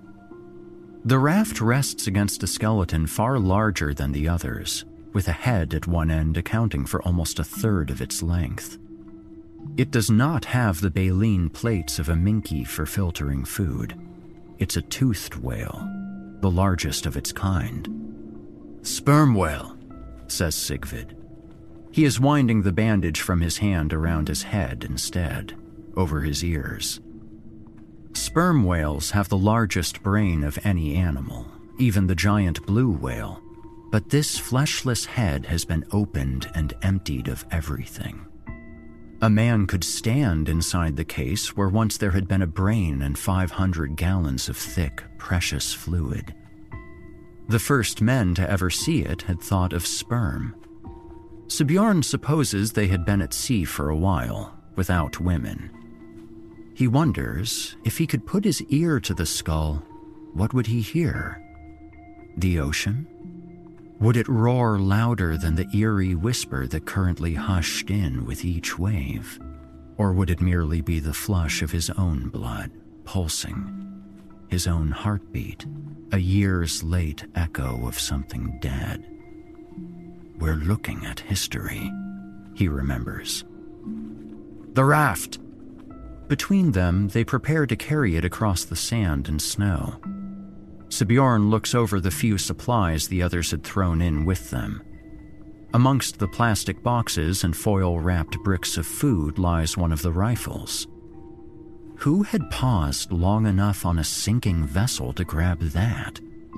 The raft rests against a skeleton far larger than the others, with a head at one end accounting for almost a third of its length. It does not have the baleen plates of a minke for filtering food. It's a toothed whale, the largest of its kind. "Sperm whale," says Sigvid. He is winding the bandage from his hand around his head instead, over his ears. Sperm whales have the largest brain of any animal, even the giant blue whale, but this fleshless head has been opened and emptied of everything. A man could stand inside the case where once there had been a brain and five hundred gallons of thick, precious fluid. The first men to ever see it had thought of sperm. Sigbjorn supposes they had been at sea for a while, without women. He wonders, if he could put his ear to the skull, what would he hear? The ocean? Would it roar louder than the eerie whisper that currently hushed in with each wave? Or would it merely be the flush of his own blood, pulsing? His own heartbeat, a year's late echo of something dead? We're looking at history, he remembers. The raft! Between them, they prepare to carry it across the sand and snow. Sigbjorn looks over the few supplies the others had thrown in with them. Amongst the plastic boxes and foil-wrapped bricks of food lies one of the rifles. Who had paused long enough on a sinking vessel to grab that?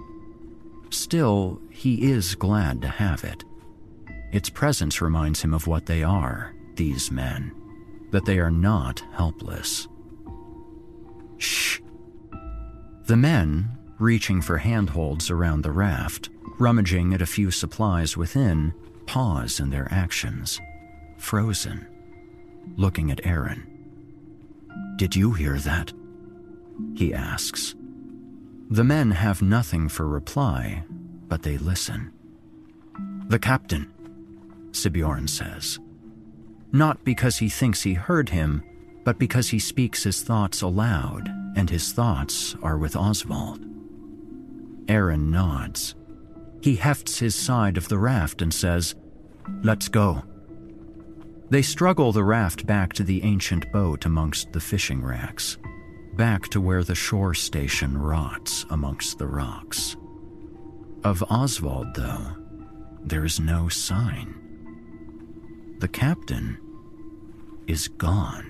Still, he is glad to have it. Its presence reminds him of what they are, these men, that they are not helpless. Shh. The men, reaching for handholds around the raft, rummaging at a few supplies within, pause in their actions, frozen, looking at Aaron. "Did you hear that?" he asks. The men have nothing for reply, but they listen. "The captain," Sigbjorn says. Not because he thinks he heard him, but because he speaks his thoughts aloud, and his thoughts are with Oswald. Aaron nods. He hefts his side of the raft and says, "Let's go." They struggle the raft back to the ancient boat amongst the fishing racks, back to where the shore station rots amongst the rocks. Of Oswald, though, there is no sign. The captain is gone.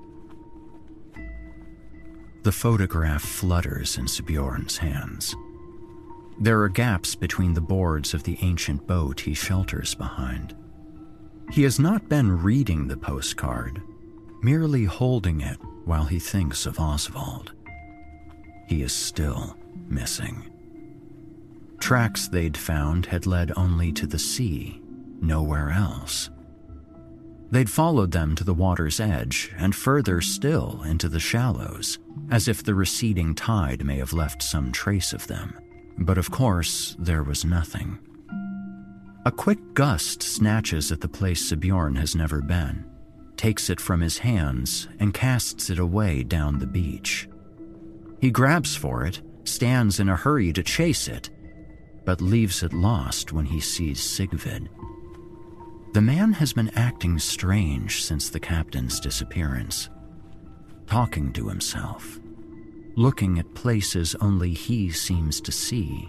The photograph flutters in Sigbjorn's hands. There are gaps between the boards of the ancient boat he shelters behind. He has not been reading the postcard, merely holding it while he thinks of Oswald. He is still missing. Tracks they'd found had led only to the sea, nowhere else. They'd followed them to the water's edge and further still into the shallows, as if the receding tide may have left some trace of them. But of course, there was nothing. A quick gust snatches at the place Sigbjorn has never been, takes it from his hands, and casts it away down the beach. He grabs for it, stands in a hurry to chase it, but leaves it lost when he sees Sigvid. The man has been acting strange since the captain's disappearance, talking to himself, looking at places only he seems to see.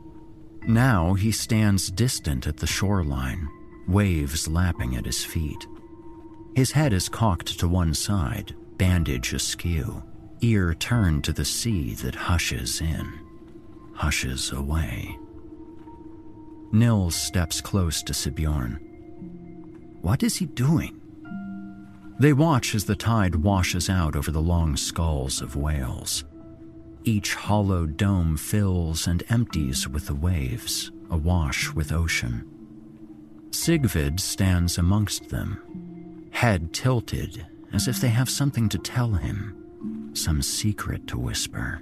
Now he stands distant at the shoreline, waves lapping at his feet. His head is cocked to one side, bandage askew, ear turned to the sea that hushes in, hushes away. Nils steps close to Sigbjorn. What is he doing? They watch as the tide washes out over the long skulls of whales. Each hollow dome fills and empties with the waves, awash with ocean. Sigvid stands amongst them, head tilted as if they have something to tell him, some secret to whisper.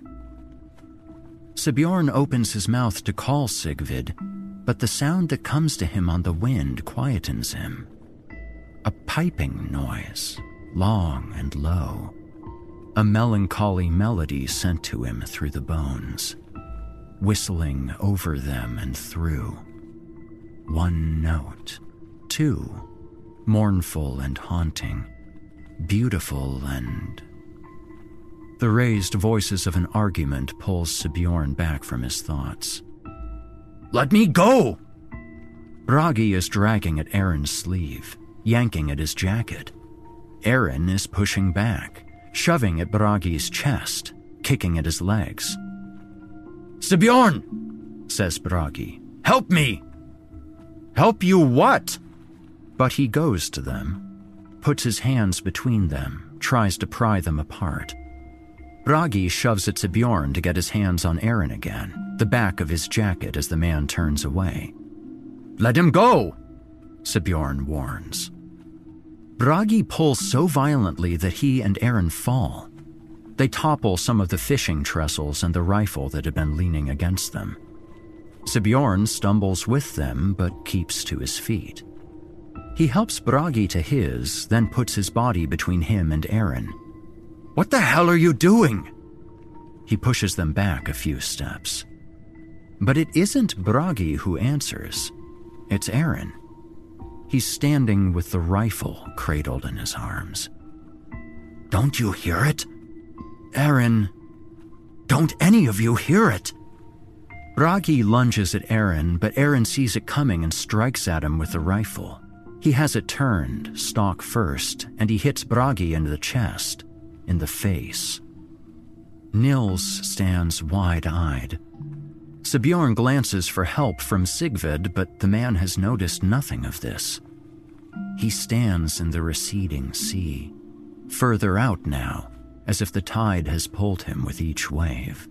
Sigbjorn opens his mouth to call Sigvid, but the sound that comes to him on the wind quietens him. A piping noise, long and low. A melancholy melody sent to him through the bones, whistling over them and through. One note, two, mournful and haunting, beautiful and The raised voices of an argument pulls Sigbjorn back from his thoughts. "Let me go!" Bragi is dragging at Aaron's sleeve, yanking at his jacket. Aaron is pushing back, shoving at Bragi's chest, kicking at his legs. "Sigbjorn," says Bragi, "help me!" "Help you what?" But he goes to them, puts his hands between them, tries to pry them apart. Bragi shoves at Sigbjorn to get his hands on Aaron again, the back of his jacket as the man turns away. "Let him go," Sigbjorn warns. Bragi pulls so violently that he and Aaron fall. They topple some of the fishing trestles and the rifle that had been leaning against them. Sigbjorn stumbles with them but keeps to his feet. He helps Bragi to his, then puts his body between him and Aaron. "What the hell are you doing?" He pushes them back a few steps. But it isn't Bragi who answers. It's Aaron. He's standing with the rifle cradled in his arms. "Don't you hear it? Aaron, don't any of you hear it?" Bragi lunges at Aaron, but Aaron sees it coming and strikes at him with the rifle. He has it turned, stock first, and he hits Bragi in the chest, in the face. Nils stands wide-eyed. Sigbjorn glances for help from Sigvid, but the man has noticed nothing of this. He stands in the receding sea, further out now, as if the tide has pulled him with each wave.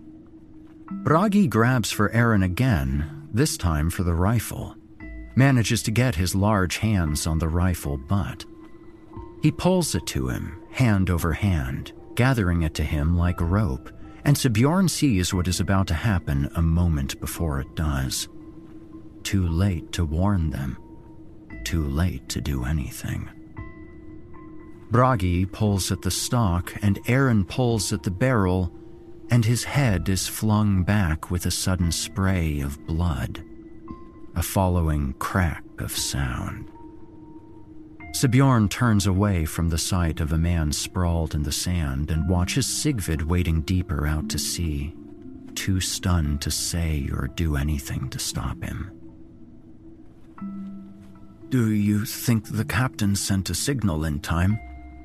Bragi grabs for Aaron again, this time for the rifle, manages to get his large hands on the rifle butt. He pulls it to him, hand over hand, gathering it to him like rope, and Sigbjorn sees what is about to happen a moment before it does. Too late to warn them. Too late to do anything. Bragi pulls at the stock, and Aaron pulls at the barrel, and his head is flung back with a sudden spray of blood, a following crack of sound. Sigbjorn turns away from the sight of a man sprawled in the sand and watches Sigvid wading deeper out to sea, too stunned to say or do anything to stop him. "Do you think the captain sent a signal in time?"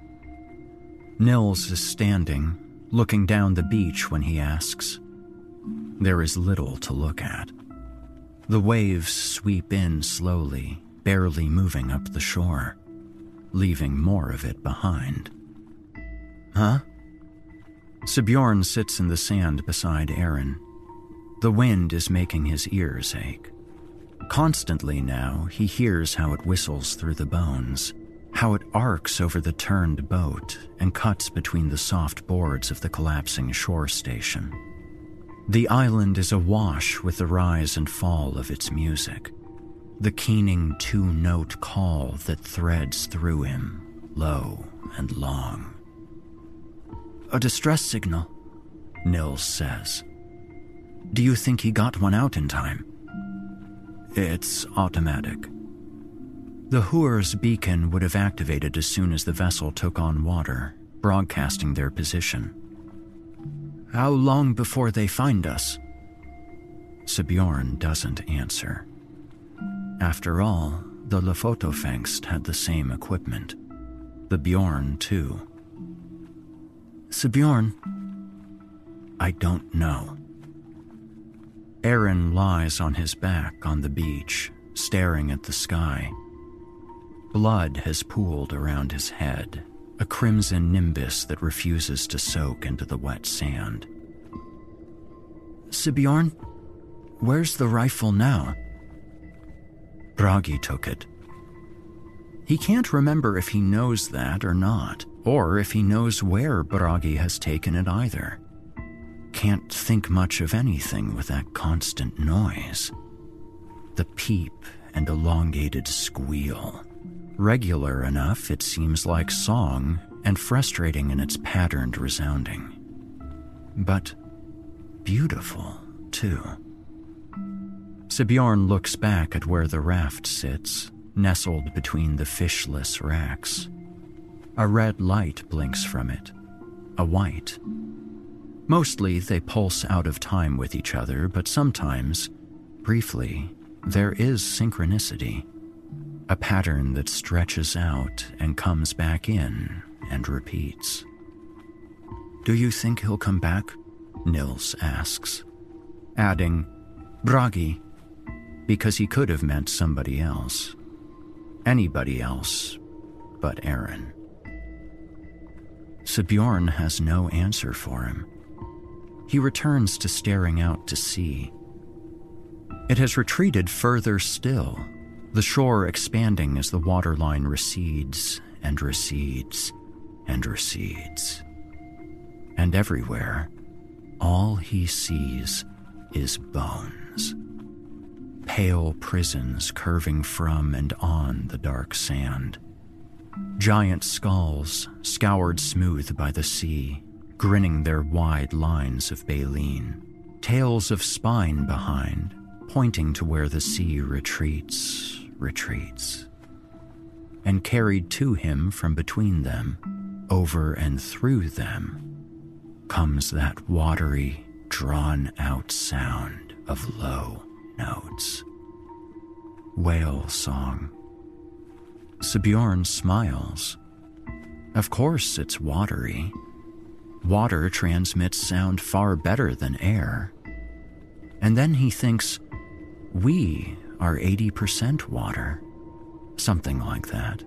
Nils is standing, looking down the beach when he asks. There is little to look at. The waves sweep in slowly, barely moving up the shore, leaving more of it behind. "Huh?" Sigbjorn sits in the sand beside Aaron. The wind is making his ears ache. Constantly now, he hears how it whistles through the bones, how it arcs over the turned boat and cuts between the soft boards of the collapsing shore station. The island is awash with the rise and fall of its music, the keening two-note call that threads through him, low and long. "A distress signal," Nils says. "Do you think he got one out in time?" "It's automatic. The Hoor's beacon would have activated as soon as the vessel took on water, broadcasting their position." "How long before they find us?" Sigbjorn doesn't answer. After all, the Lofotofengst had the same equipment. The Bjorn, too. "Sigbjorn, I don't know." Aaron lies on his back on the beach, staring at the sky. Blood has pooled around his head, a crimson nimbus that refuses to soak into the wet sand. "Sigbjorn, where's the rifle now?" "Bragi took it." He can't remember if he knows that or not, or if he knows where Bragi has taken it either. Can't think much of anything with that constant noise. The peep and elongated squeal. Regular enough, it seems like song, and frustrating in its patterned resounding. But beautiful, too. Sigbjorn looks back at where the raft sits, nestled between the fishless racks. A red light blinks from it, a white, Mostly they pulse out of time with each other, but sometimes, briefly, there is synchronicity. A pattern that stretches out and comes back in and repeats. "Do you think he'll come back?" Nils asks, adding, "Bragi," because he could have meant somebody else. Anybody else but Aaron. Sigbjorn has no answer for him. He returns to staring out to sea. It has retreated further still, the shore expanding as the waterline recedes and recedes and recedes. And everywhere, all he sees is bones. Pale prisons curving from and on the dark sand. Giant skulls scoured smooth by the sea, grinning their wide lines of baleen. Tails of spine behind, pointing to where the sea retreats, retreats. And carried to him from between them, over and through them, comes that watery, drawn-out sound of low notes. Whale song. Sigbjorn smiles. Of course it's watery. Water transmits sound far better than air. And then he thinks, we are eighty percent water. Something like that.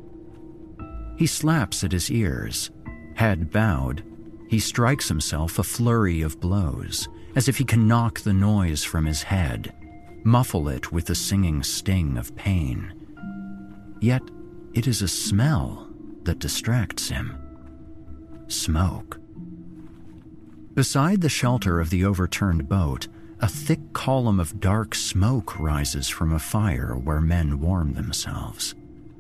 He slaps at his ears. Head bowed, he strikes himself a flurry of blows, as if he can knock the noise from his head, muffle it with the singing sting of pain. Yet it is a smell that distracts him. Smoke. Beside the shelter of the overturned boat, a thick column of dark smoke rises from a fire where men warm themselves.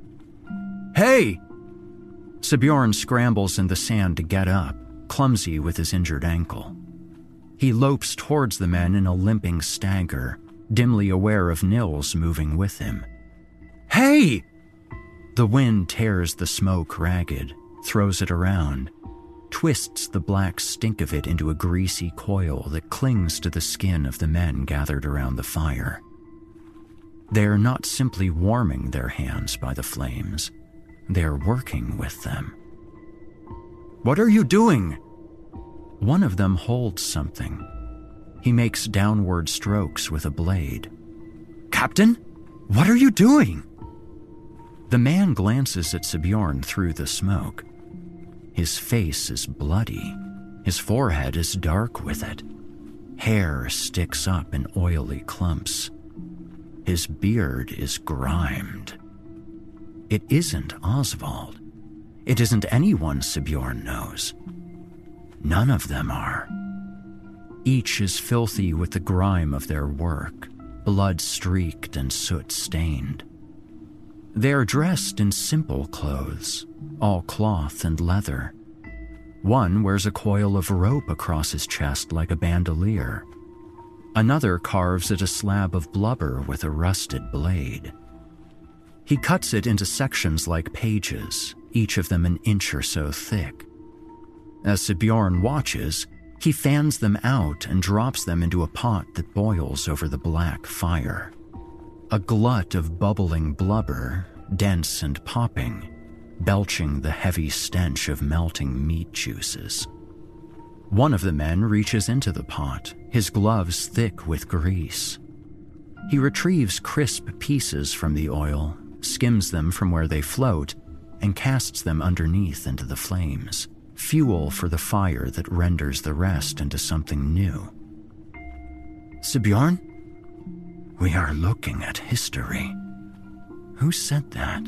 "Hey!" Sigbjorn scrambles in the sand to get up, clumsy with his injured ankle. He lopes towards the men in a limping stagger, dimly aware of Nils moving with him. "Hey!" The wind tears the smoke ragged, throws it around, twists the black stink of it into a greasy coil that clings to the skin of the men gathered around the fire. They are not simply warming their hands by the flames, they are working with them. "What are you doing?" One of them holds something. He makes downward strokes with a blade. "Captain, what are you doing?" The man glances at Sigbjorn through the smoke. His face is bloody. His forehead is dark with it. Hair sticks up in oily clumps. His beard is grimed. It isn't Oswald. It isn't anyone Sigbjorn knows. None of them are. Each is filthy with the grime of their work, blood-streaked and soot-stained. They are dressed in simple clothes, all cloth and leather. One wears a coil of rope across his chest like a bandolier. Another carves at a slab of blubber with a rusted blade. He cuts it into sections like pages, each of them an inch or so thick. As Sigbjorn watches, he fans them out and drops them into a pot that boils over the black fire. A glut of bubbling blubber, dense and popping, belching the heavy stench of melting meat juices. One of the men reaches into the pot, his gloves thick with grease. He retrieves crisp pieces from the oil, skims them from where they float, and casts them underneath into the flames, fuel for the fire that renders the rest into something new. "Sigbjorn? We are looking at history." Who said that?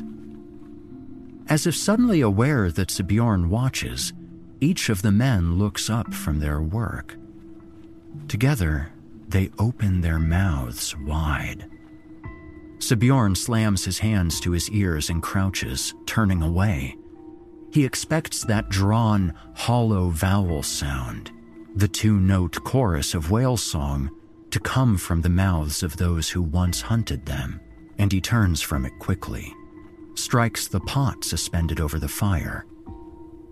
As if suddenly aware that Sigbjorn watches, each of the men looks up from their work. Together, they open their mouths wide. Sigbjorn slams his hands to his ears and crouches, turning away. He expects that drawn, hollow vowel sound, the two-note chorus of whale song, to come from the mouths of those who once hunted them, and he turns from it quickly, strikes the pot suspended over the fire.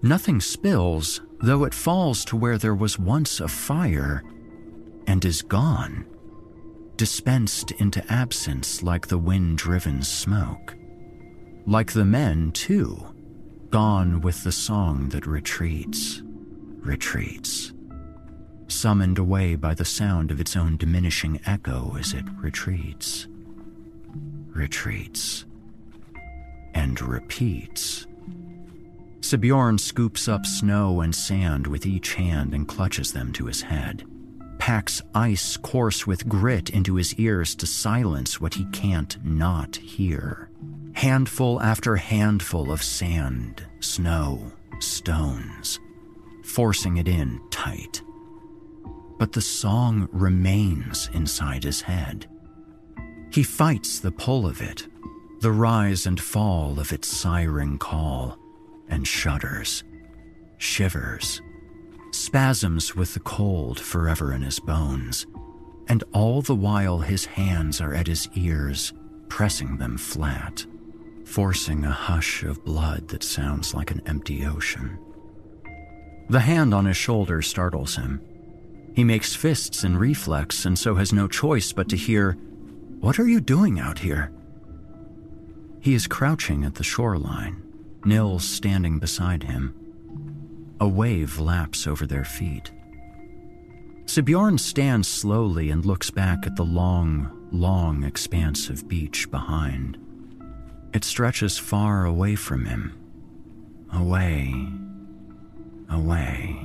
Nothing spills, though it falls to where there was once a fire, and is gone, dispensed into absence like the wind-driven smoke. Like the men, too, gone with the song that retreats, retreats, summoned away by the sound of its own diminishing echo as it retreats, retreats, and repeats. Sibbjorn scoops up snow and sand with each hand and clutches them to his head, packs ice coarse with grit into his ears to silence what he can't not hear. Handful after handful of sand, snow, stones, forcing it in tight. But the song remains inside his head. He fights the pull of it, the rise and fall of its siren call, and shudders, shivers, spasms with the cold forever in his bones, and all the while his hands are at his ears, pressing them flat, forcing a hush of blood that sounds like an empty ocean. The hand on his shoulder startles him. He makes fists in reflex and so has no choice but to hear, "What are you doing out here?" He is crouching at the shoreline, Nils standing beside him. A wave laps over their feet. Sibbjorn stands slowly and looks back at the long, long expanse of beach behind. It stretches far away from him. Away, away.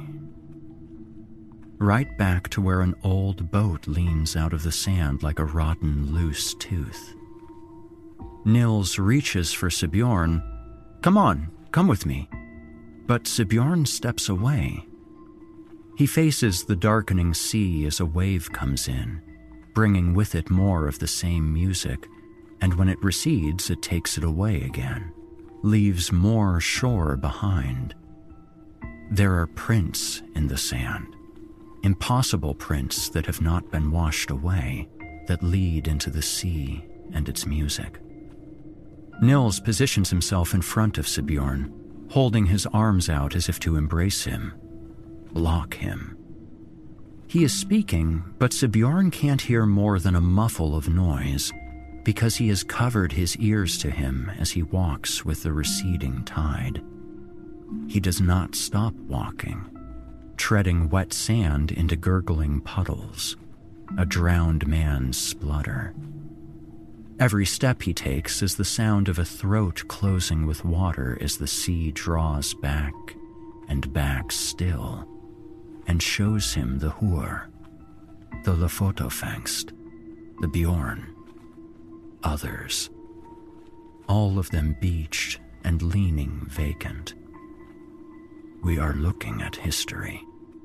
Right back to where an old boat leans out of the sand like a rotten, loose tooth. Nils reaches for Sibbjorn. "Come on, come with me." But Sibbjorn steps away. He faces the darkening sea as a wave comes in, bringing with it more of the same music, and when it recedes, it takes it away again, leaves more shore behind. There are prints in the sand, impossible prints that have not been washed away, that lead into the sea and its music. Nils positions himself in front of Sibbjorn, holding his arms out as if to embrace him, block him. He is speaking, but Sibbjorn can't hear more than a muffle of noise, because he has covered his ears to him as he walks with the receding tide. He does not stop walking, treading wet sand into gurgling puddles, a drowned man's splutter. Every step he takes is the sound of a throat closing with water as the sea draws back and back still and shows him the Hur, the Lofotofangst, the Bjorn, others, all of them beached and leaning vacant. We are looking at history.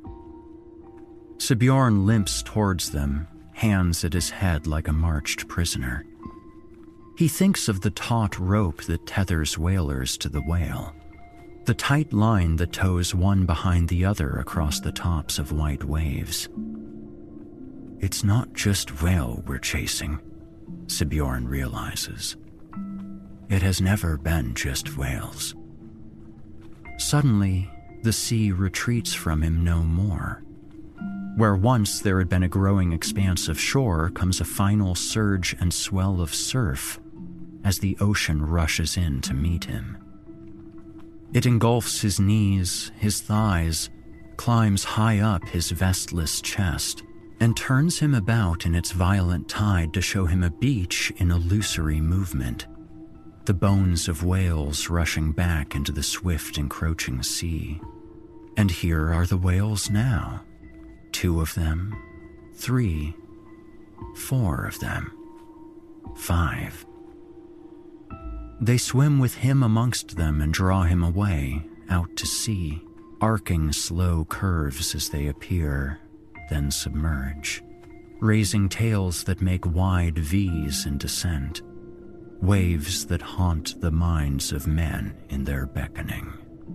Sibbjorn limps towards them, hands at his head like a marched prisoner. He thinks of the taut rope that tethers whalers to the whale, the tight line that tows one behind the other across the tops of white waves. It's not just whale we're chasing, Sibbjorn realizes. It has never been just whales. Suddenly, the sea retreats from him no more. Where once there had been a growing expanse of shore comes a final surge and swell of surf as the ocean rushes in to meet him. It engulfs his knees, his thighs, climbs high up his vestless chest, and turns him about in its violent tide to show him a beach in illusory movement, the bones of whales rushing back into the swift encroaching sea. And here are the whales now. Two of them, three, four of them, five. They swim with him amongst them and draw him away, out to sea, arcing slow curves as they appear, then submerge, raising tails that make wide V's in descent, waves that haunt the minds of men in their beckoning.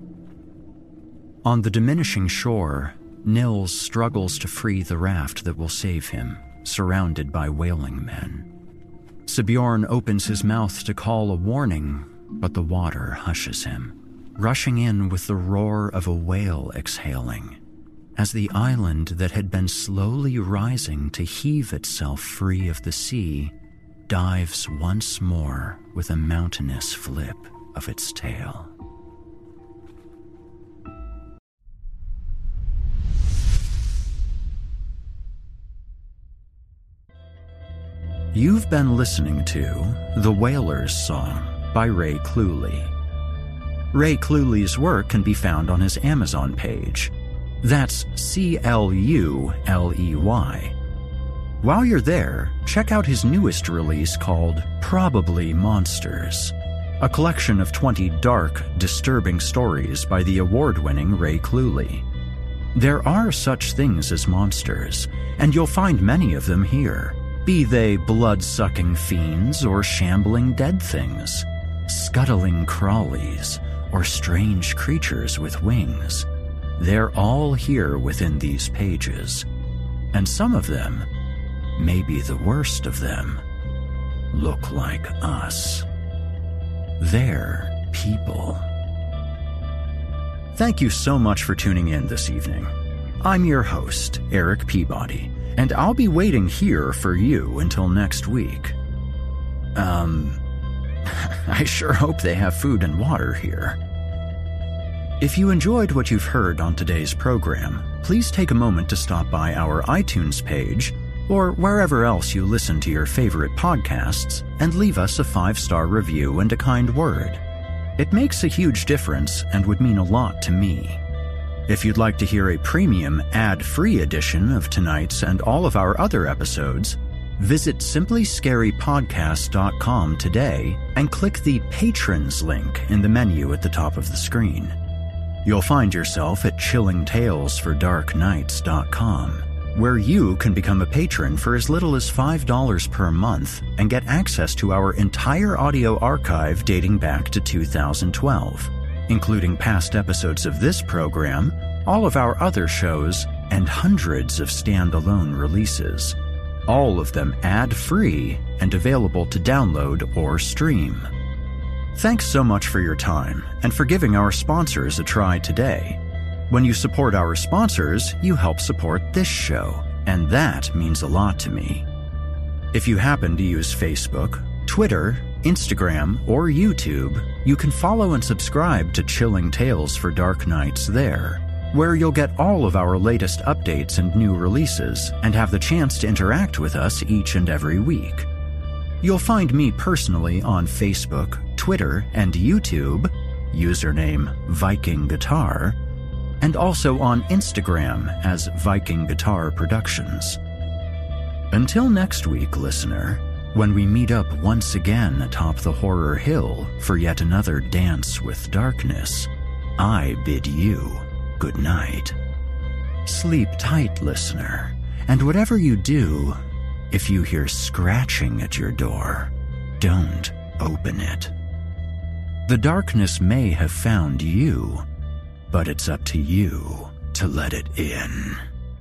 On the diminishing shore, Nils struggles to free the raft that will save him, surrounded by wailing men. Sibbjorn opens his mouth to call a warning, but the water hushes him. rushing in with the roar of a whale exhaling, as the island that had been slowly rising to heave itself free of the sea dives once more with a mountainous flip of its tail. You've been listening to The Whaler's Song by Ray Cluley. Ray Cluley's work can be found on his Amazon page. That's C L U L E Y. While you're there, check out his newest release called Probably Monsters, a collection of twenty dark, disturbing stories by the award-winning Ray Cluley. There are such things as monsters, and you'll find many of them here, be they blood-sucking fiends or shambling dead things, scuttling crawlies, or strange creatures with wings. They're all here within these pages, and some of them, maybe the worst of them, look like us. They're people. Thank you so much for tuning in this evening. I'm your host, Eric Peabody, and I'll be waiting here for you until next week. Um, I sure hope they have food and water here. If you enjoyed what you've heard on today's program, please take a moment to stop by our iTunes page or wherever else you listen to your favorite podcasts and leave us a five-star review and a kind word. It makes a huge difference and would mean a lot to me. If you'd like to hear a premium, ad-free edition of tonight's and all of our other episodes, visit simply scary podcast dot com today and click the Patrons link in the menu at the top of the screen. You'll find yourself at chilling tales for dark nights dot com, where you can become a patron for as little as five dollars per month and get access to our entire audio archive dating back to two thousand twelve, including past episodes of this program, all of our other shows, and hundreds of standalone releases, all of them ad-free and available to download or stream. Thanks so much for your time and for giving our sponsors a try today. When you support our sponsors, you help support this show, and that means a lot to me. If you happen to use Facebook, Twitter, Instagram, or YouTube, you can follow and subscribe to Chilling Tales for Dark Nights there, where you'll get all of our latest updates and new releases and have the chance to interact with us each and every week. You'll find me personally on Facebook, Twitter, and YouTube, username Viking Guitar, and also on Instagram as Viking Guitar Productions. Until next week, listener, when we meet up once again atop the Horror Hill for yet another dance with darkness, I bid you good night. Sleep tight, listener, and whatever you do, if you hear scratching at your door, don't open it. The darkness may have found you, but it's up to you to let it in.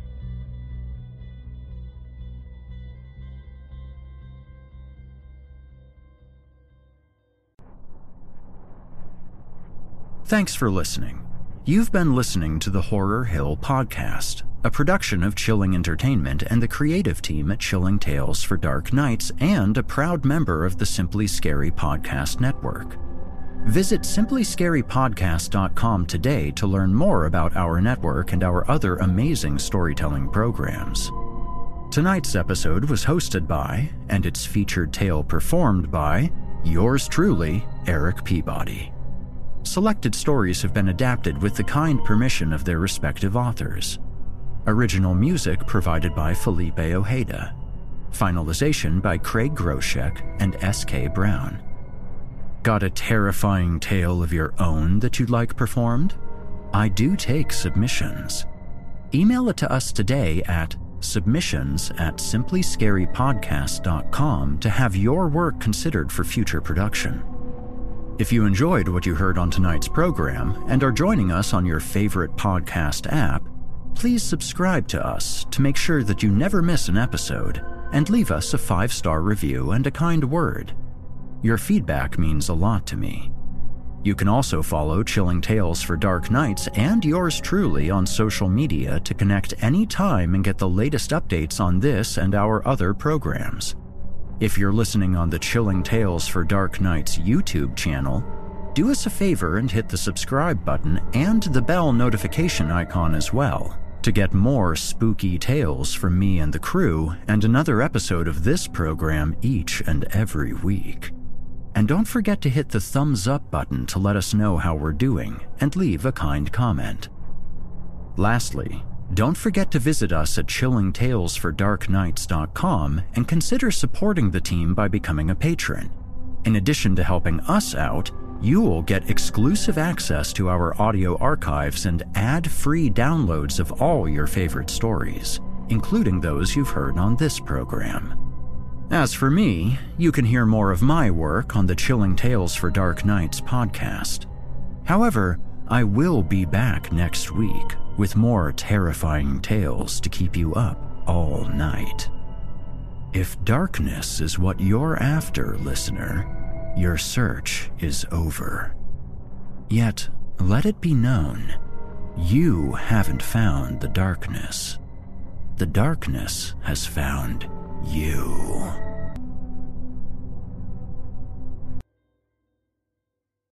Thanks for listening. You've been listening to the Horror Hill Podcast, a production of Chilling Entertainment and the creative team at Chilling Tales for Dark Nights, and a proud member of the Simply Scary Podcast Network. Visit simply scary podcast dot com today to learn more about our network and our other amazing storytelling programs. Tonight's episode was hosted by, and its featured tale performed by, yours truly, Eric Peabody. Selected stories have been adapted with the kind permission of their respective authors. Original music provided by Felipe Ojeda. Finalization by Craig Groshek and S K Brown. Got a terrifying tale of your own that you'd like performed? I do take submissions. Email it to us today at submissions at simply scary podcast dot com to have your work considered for future production. If you enjoyed what you heard on tonight's program and are joining us on your favorite podcast app, please subscribe to us to make sure that you never miss an episode, and leave us a five-star review and a kind word. Your feedback means a lot to me. You can also follow Chilling Tales for Dark Nights and yours truly on social media to connect anytime and get the latest updates on this and our other programs. If you're listening on the Chilling Tales for Dark Nights YouTube channel, do us a favor and hit the subscribe button and the bell notification icon as well to get more spooky tales from me and the crew and another episode of this program each and every week. And don't forget to hit the thumbs up button to let us know how we're doing and leave a kind comment. Lastly, don't forget to visit us at chilling tales for dark nights dot com and consider supporting the team by becoming a patron. In addition to helping us out, you'll get exclusive access to our audio archives and ad-free downloads of all your favorite stories, including those you've heard on this program. As for me, you can hear more of my work on the Chilling Tales for Dark Nights podcast. However, I will be back next week with more terrifying tales to keep you up all night. If darkness is what you're after, listener, your search is over. Yet, let it be known, you haven't found the darkness. The darkness has found you.